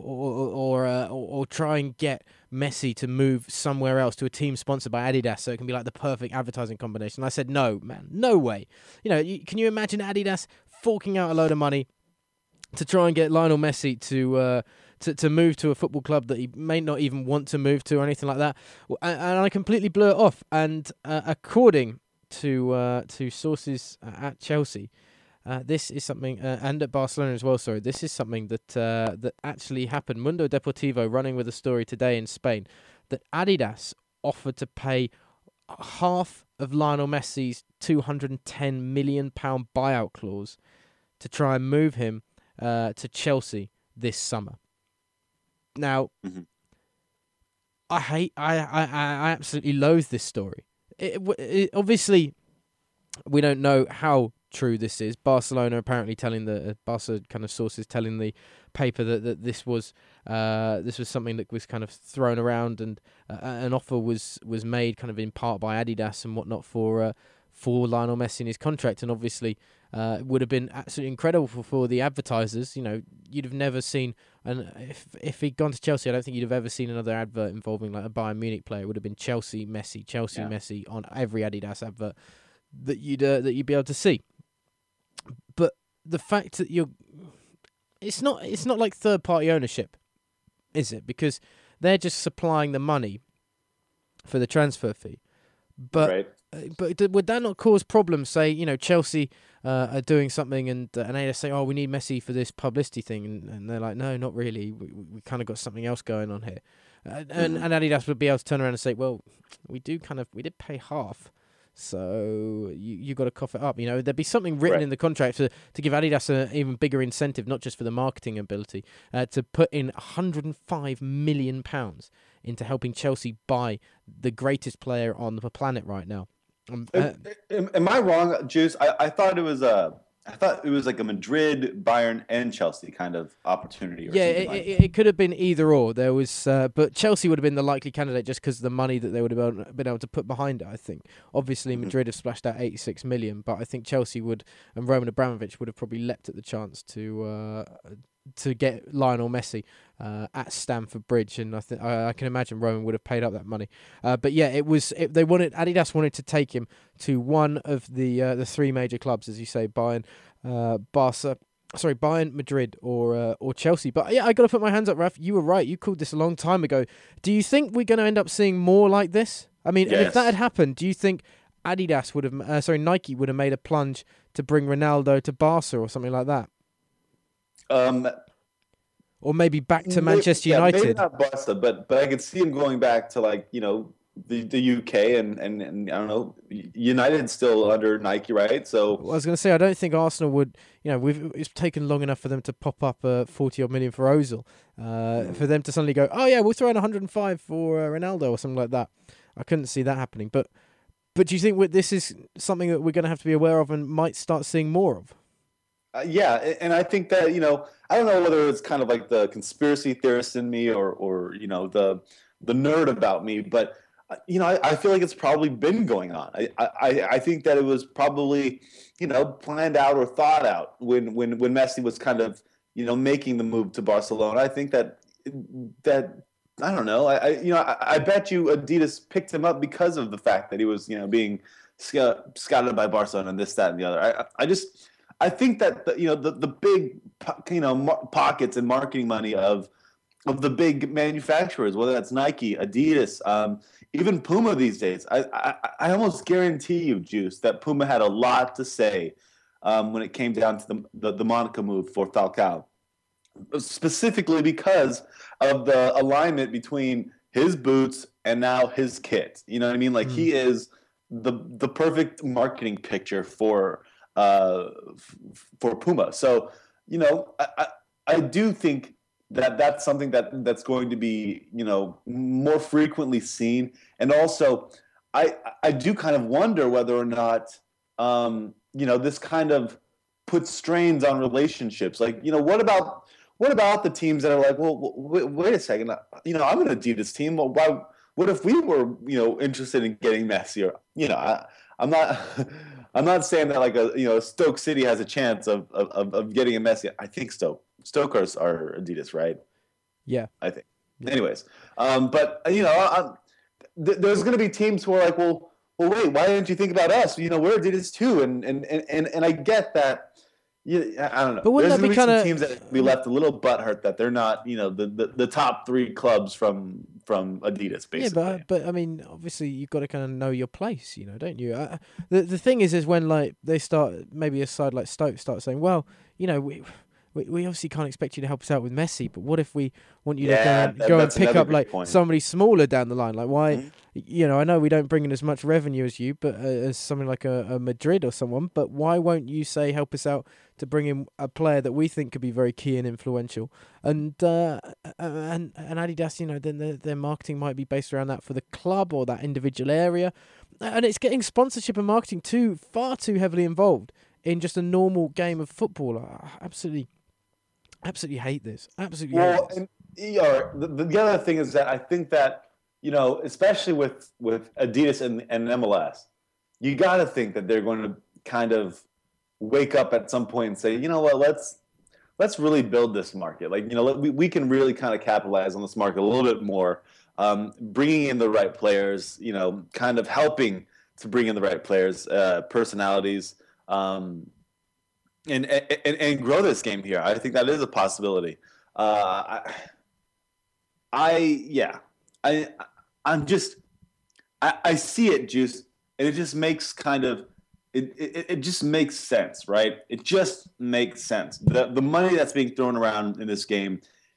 or try and get Messi to move somewhere else to a team sponsored by Adidas, so it can be like the perfect advertising combination? I said, no, man, no way. Can you imagine Adidas forking out a load of money to try and get Lionel Messi to to move to a football club that he may not even want to move to or anything like that. And I completely blew it off. And according to sources at Chelsea, this is something, and at Barcelona as well. Sorry, this is something that actually happened. Mundo Deportivo running with a story today in Spain that Adidas offered to pay half of Lionel Messi's £210 million buyout clause to try and move him to Chelsea this summer. Now, I absolutely loathe this story. Obviously, we don't know how true this is. Barcelona apparently telling the Barca kind of sources telling the paper that this was something that was kind of thrown around, and an offer was made kind of in part by Adidas and whatnot for Lionel Messi in his contract, and obviously it would have been absolutely incredible for the advertisers. You know, you'd have never seen, and if he'd gone to Chelsea, I don't think you'd have ever seen another advert involving like a Bayern Munich player. It would have been Chelsea Messi on every Adidas advert that you'd be able to see. But the fact that it's not like third party ownership, is it? Because they're just supplying the money for the transfer fee. But Right. But would that not cause problems? Say, you know, Chelsea are doing something, and they say, "Oh, we need Messi for this publicity thing," and they're like, "No, not really. We kind of got something else going on here." And Adidas would be able to turn around and say, "Well, we did pay half, so you got to cough it up." You know, there'd be something written in the contract to give Adidas an even bigger incentive, not just for the marketing ability, to put in £105 million into helping Chelsea buy the greatest player on the planet right now. Am I wrong, Juice? I thought it was like a Madrid, Bayern, and Chelsea kind of opportunity. Or it could have been either or. There was, but Chelsea would have been the likely candidate just because of the money that they would have been able to put behind it. I think. Obviously, Madrid have splashed out 86 million, but I think Chelsea would, and Roman Abramovich would have probably leapt at the chance to get Lionel Messi at Stamford Bridge, and I can imagine Roman would have paid up that money. But yeah, Adidas wanted to take him to one of the three major clubs, as you say, Bayern, Madrid, or Chelsea. But yeah, I got to put my hands up, Raf. You were right. You called this a long time ago. Do you think we're going to end up seeing more like this? I mean, Yes. if that had happened, do you think Nike would have made a plunge to bring Ronaldo to Barca or something like that? Or maybe back to Manchester United. Maybe not Barca, but I could see him going back to, like, you know, the UK and I don't know, United's still under Nike, right? So I was going to say, I don't think Arsenal would. You know, it's taken long enough for them to pop up 40 odd million for Ozil, for them to suddenly go, oh yeah, we'll throw in 105 for Ronaldo or something like that. I couldn't see that happening. But do you think this is something that we're going to have to be aware of and might start seeing more of? yeah, and I think that, you know, I don't know whether it's kind of like the conspiracy theorist in me or you know, the nerd about me, but you know, I feel like it's probably been going on. I think that it was probably, you know, planned out or thought out when Messi was kind of, you know, making the move to Barcelona. I think that I don't know. I bet you Adidas picked him up because of the fact that he was, you know, being scouted by Barcelona and this, that, and the other. I think that the big, you know, pockets and marketing money of the big manufacturers, whether that's Nike, Adidas, even Puma these days. I almost guarantee you, Juice, that Puma had a lot to say when it came down to the Monaco move for Falcao, specifically because of the alignment between his boots and now his kit. You know what I mean? Like he is the perfect marketing picture for Puma. So, you know, I do think that's something that's going to be, you know, more frequently seen. And also, I do kind of wonder whether or not, you know, this kind of puts strains on relationships. Like, you know, what about the teams that are like, well, wait a second, you know, I'm an Adidas team. Well, what if we were, you know, interested in getting Messi? Or, you know, I'm not saying that like Stoke City has a chance of getting a Messi. I think Stokers are Adidas, right? Yeah, I think. Yeah. Anyways, but you know, there's going to be teams who are like, well, wait, why didn't you think about us? You know, we're Adidas too, and I get that. Yeah, I don't know. But wouldn't There's that going be to be kind some teams that be left a little butthurt that they're not, the top three clubs from Adidas, Yeah, basically. but I mean, obviously you've got to kind of know your place, don't you? The thing is when like they start, maybe a side like Stoke start saying, well, we obviously can't expect you to help us out with Messi, but what if we want you to Yeah, go and that's pick another up great like point. somebody smaller down the line? Like why? Mhm. I know we don't bring in as much revenue as you, but as something like a Madrid or someone, but why won't you say help us out to bring in a player that we think could be very key and influential? And Adidas, then their marketing might be based around that for the club or that individual area, and it's getting sponsorship and marketing far too heavily involved in just a normal game of football. I absolutely hate this. Absolutely hate Well, this. and the other thing is that I think that especially with Adidas and MLS, you got to think that they're going to kind of wake up at some point and say, you know what, let's really build this market. Like we can really kind of capitalize on this market a little bit more, bringing in the right players, kind of helping to bring in the right players, personalities. And grow this game here. I think that is a possibility. Yeah, I I'm just I see it, Juice, and it just makes it just makes sense, right? It just makes sense. The money that's being thrown around in this game,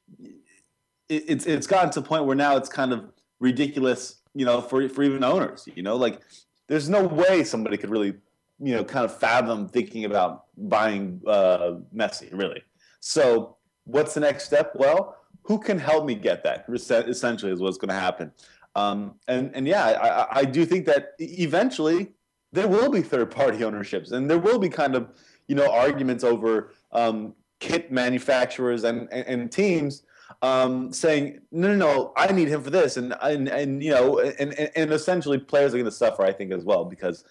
it's gotten to a point where now it's kind of ridiculous, for even owners. Like there's no way somebody could really kind of fathom thinking about buying Messi, really. So what's the next step? Well, who can help me get that? Essentially, is what's going to happen. And yeah, I do think that eventually there will be third-party ownerships, and there will be kind of arguments over kit manufacturers and teams saying no, I need him for this, and essentially players are going to suffer, I think, as well, because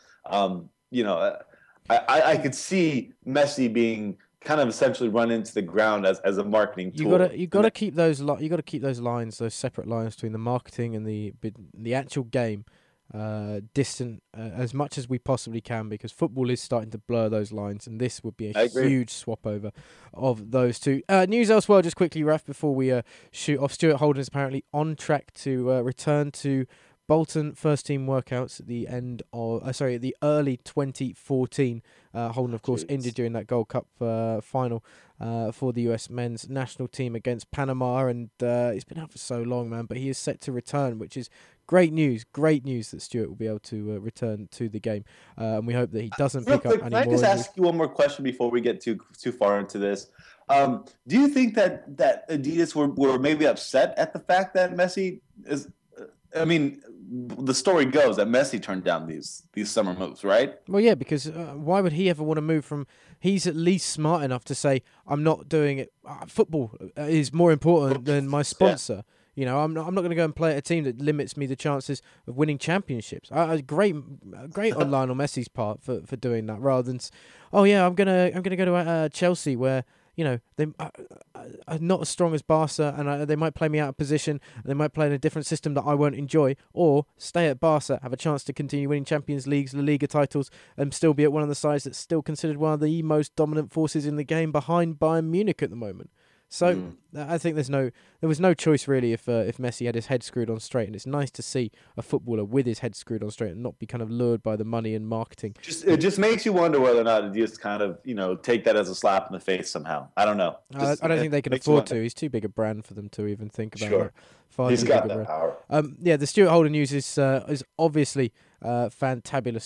I could see Messi being kind of essentially run into the ground as a marketing tool. You gotta keep those lines, those separate lines between the marketing and the actual game, distant as much as we possibly can, because football is starting to blur those lines, and this would be a huge swap over of those two. News elsewhere, just quickly, Raf, before we shoot off. Stuart Holden is apparently on track to return to Bolton first team workouts at the the early 2014. Holden, of course, injured during that Gold Cup final for the US men's national team against Panama, and he's been out for so long, man. But he is set to return, which is great news. Great news that Stuart will be able to return to the game, and we hope that he doesn't pick up any more. Can I just ask you one more question before we get too far into this? Do you think that Adidas were maybe upset at the fact that Messi is? I mean, the story goes that Messi turned down these summer moves, right? Well, yeah, because why would he ever want to move from? He's at least smart enough to say, "I'm not doing it. Football is more important than my sponsor." Yeah. I'm not going to go and play at a team that limits me the chances of winning championships. Great on Lionel Messi's part for doing that, rather than, oh yeah, I'm gonna go to Chelsea where they are not as strong as Barca, and they might play me out of position, and they might play in a different system that I won't enjoy, or stay at Barca, have a chance to continue winning Champions Leagues, La Liga titles, and still be at one of the sides that's still considered one of the most dominant forces in the game behind Bayern Munich at the moment. So I think there was no choice really if Messi had his head screwed on straight, and it's nice to see a footballer with his head screwed on straight and not be kind of lured by the money and marketing. It just makes you wonder whether or not it just kind of take that as a slap in the face somehow. I don't know. I don't think they can afford to. He's too big a brand for them to even think about. Sure, he's got that power. Yeah, the Stuart Holden news is obviously fantabulous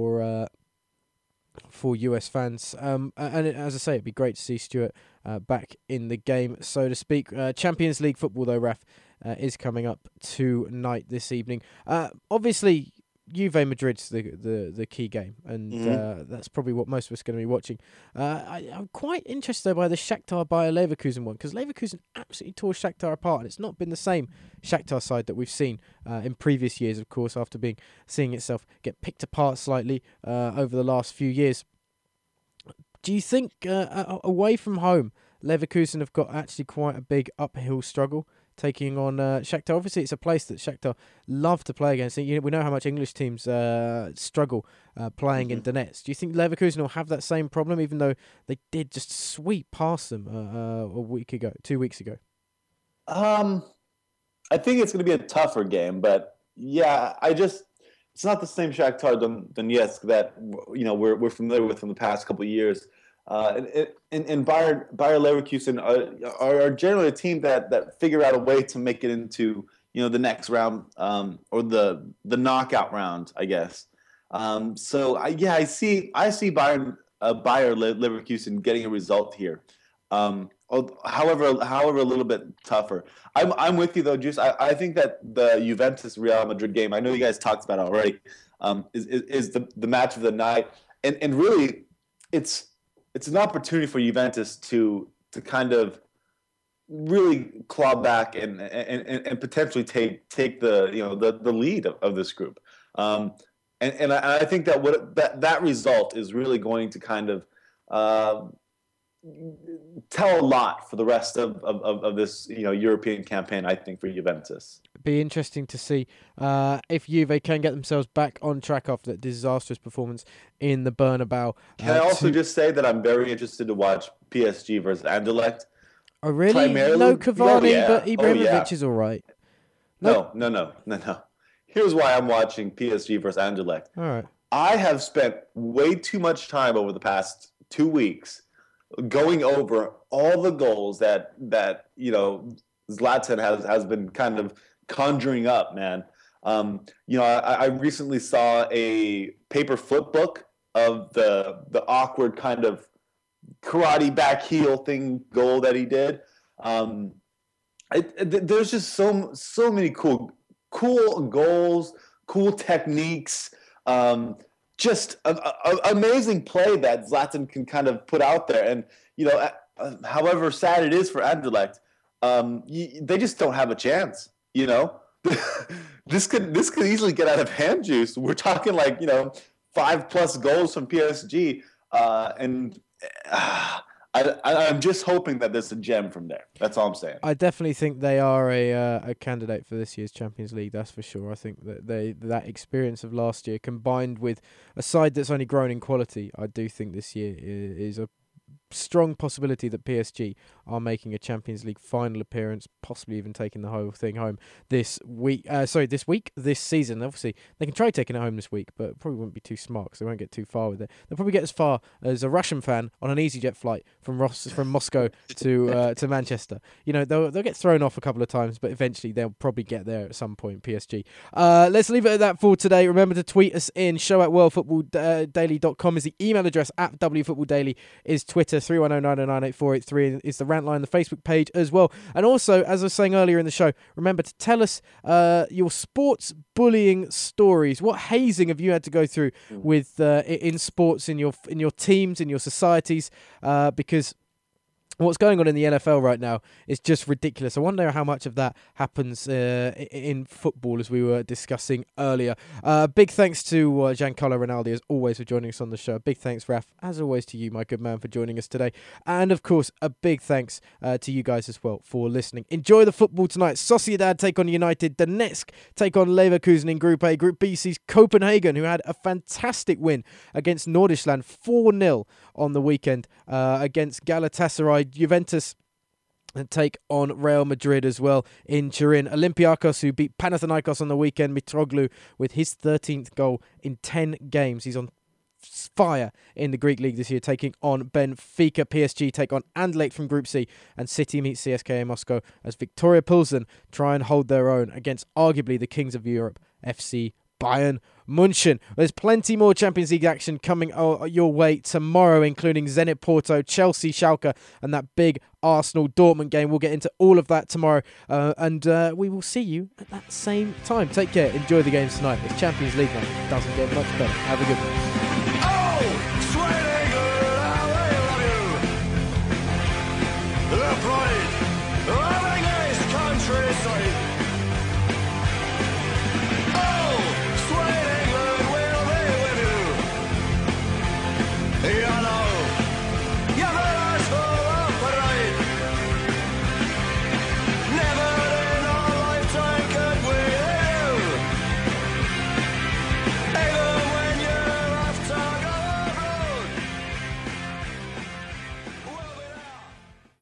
for US fans, and as I say, it'd be great to see Stuart back in the game, so to speak. Champions League football, though, Raf, is coming up tonight this evening. Obviously, Juve Madrid's the key game, and that's probably what most of us are going to be watching. I'm quite interested, though, by the Shakhtar Bayer Leverkusen one, because Leverkusen absolutely tore Shakhtar apart, and it's not been the same Shakhtar side that we've seen in previous years, of course, after seeing itself get picked apart slightly over the last few years. Do you think away from home, Leverkusen have got actually quite a big uphill struggle taking on Shakhtar. Obviously, it's a place that Shakhtar love to play against. We know how much English teams struggle playing in Donetsk. Do you think Leverkusen will have that same problem, even though they did just sweep past them a week ago, 2 weeks ago? I think it's going to be a tougher game, but yeah, it's not the same Shakhtar Donetsk that we're familiar with from the past couple of years. And Bayer Leverkusen are generally a team that figure out a way to make it into the next round or the knockout round, I guess. So I see Bayer Leverkusen getting a result here. However, a little bit tougher. I'm with you though, Juice. I think that the Juventus Real Madrid game, I know you guys talked about it already, is the match of the night, and really, it's an opportunity for Juventus to kind of really claw back and potentially take the lead of this group. And I think that that result is really going to kind of tell a lot for the rest of this European campaign, I think, for Juventus. It'd be interesting to see if Juve can get themselves back on track after that disastrous performance in the Bernabeu. Can I also just say that I'm very interested to watch PSG versus Anderlecht? Oh, really? Primarily, no Cavani, but Ibrahimovic is all right. No. Here's why I'm watching PSG versus Anderlecht. All right. I have spent way too much time over the past 2 weeks going over all the goals that Zlatan has been kind of conjuring up, man. I recently saw a paper foot book of the awkward kind of karate back heel thing goal that he did. There's just so many cool goals, cool techniques. Just an amazing play that Zlatan can kind of put out there. And, however sad it is for Anderlecht, they just don't have a chance, This could easily get out of hand, Juice. We're talking 5+ goals from PSG. I'm just hoping that there's a gem from there. That's all I'm saying. I definitely think they are a candidate for this year's Champions League. That's for sure. I think that that experience of last year combined with a side that's only grown in quality, I do think this year is a strong possibility that PSG are making a Champions League final appearance, possibly even taking the whole thing home this season. Obviously, they can try taking it home this week, but probably wouldn't be too smart because they won't get too far with it. They'll probably get as far as a Russian fan on an EasyJet flight from Moscow to Manchester. They'll get thrown off a couple of times, but eventually they'll probably get there at some point, PSG. Let's leave it at that for today. Remember to tweet us in. show@worldfootballdaily.com is the email address. @WFootballDaily is Twitter. 310-909-8483 is the rant line, the Facebook page as well. And also, as I was saying earlier in the show, remember to tell us your sports bullying stories. What hazing have you had to go through with in sports, in your teams, in your societies? Because what's going on in the NFL right now is just ridiculous. I wonder how much of that happens in football, as we were discussing earlier. Big thanks to Giancarlo Rinaldi, as always, for joining us on the show. Big thanks, Raf, as always, to you, my good man, for joining us today. And, of course, a big thanks to you guys as well for listening. Enjoy the football tonight. Sociedad take on United. Donetsk take on Leverkusen in Group A. Group B sees Copenhagen, who had a fantastic win against Nordisland, 4-0 on the weekend against Galatasaray. Juventus take on Real Madrid as well in Turin. Olympiacos, who beat Panathinaikos on the weekend. Mitroglou with his 13th goal in 10 games. He's on fire in the Greek league this year, taking on Benfica. PSG take on Anderlecht from Group C, and City meet CSKA Moscow as Victoria Pilsen try and hold their own against arguably the kings of Europe, FC Bayern München. There's plenty more Champions League action coming your way tomorrow, including Zenit Porto, Chelsea, Schalke, and that big Arsenal-Dortmund game. We'll get into all of that tomorrow, and we will see you at that same time. Take care. Enjoy the games tonight. It's Champions League night. It doesn't get much better. Have a good one.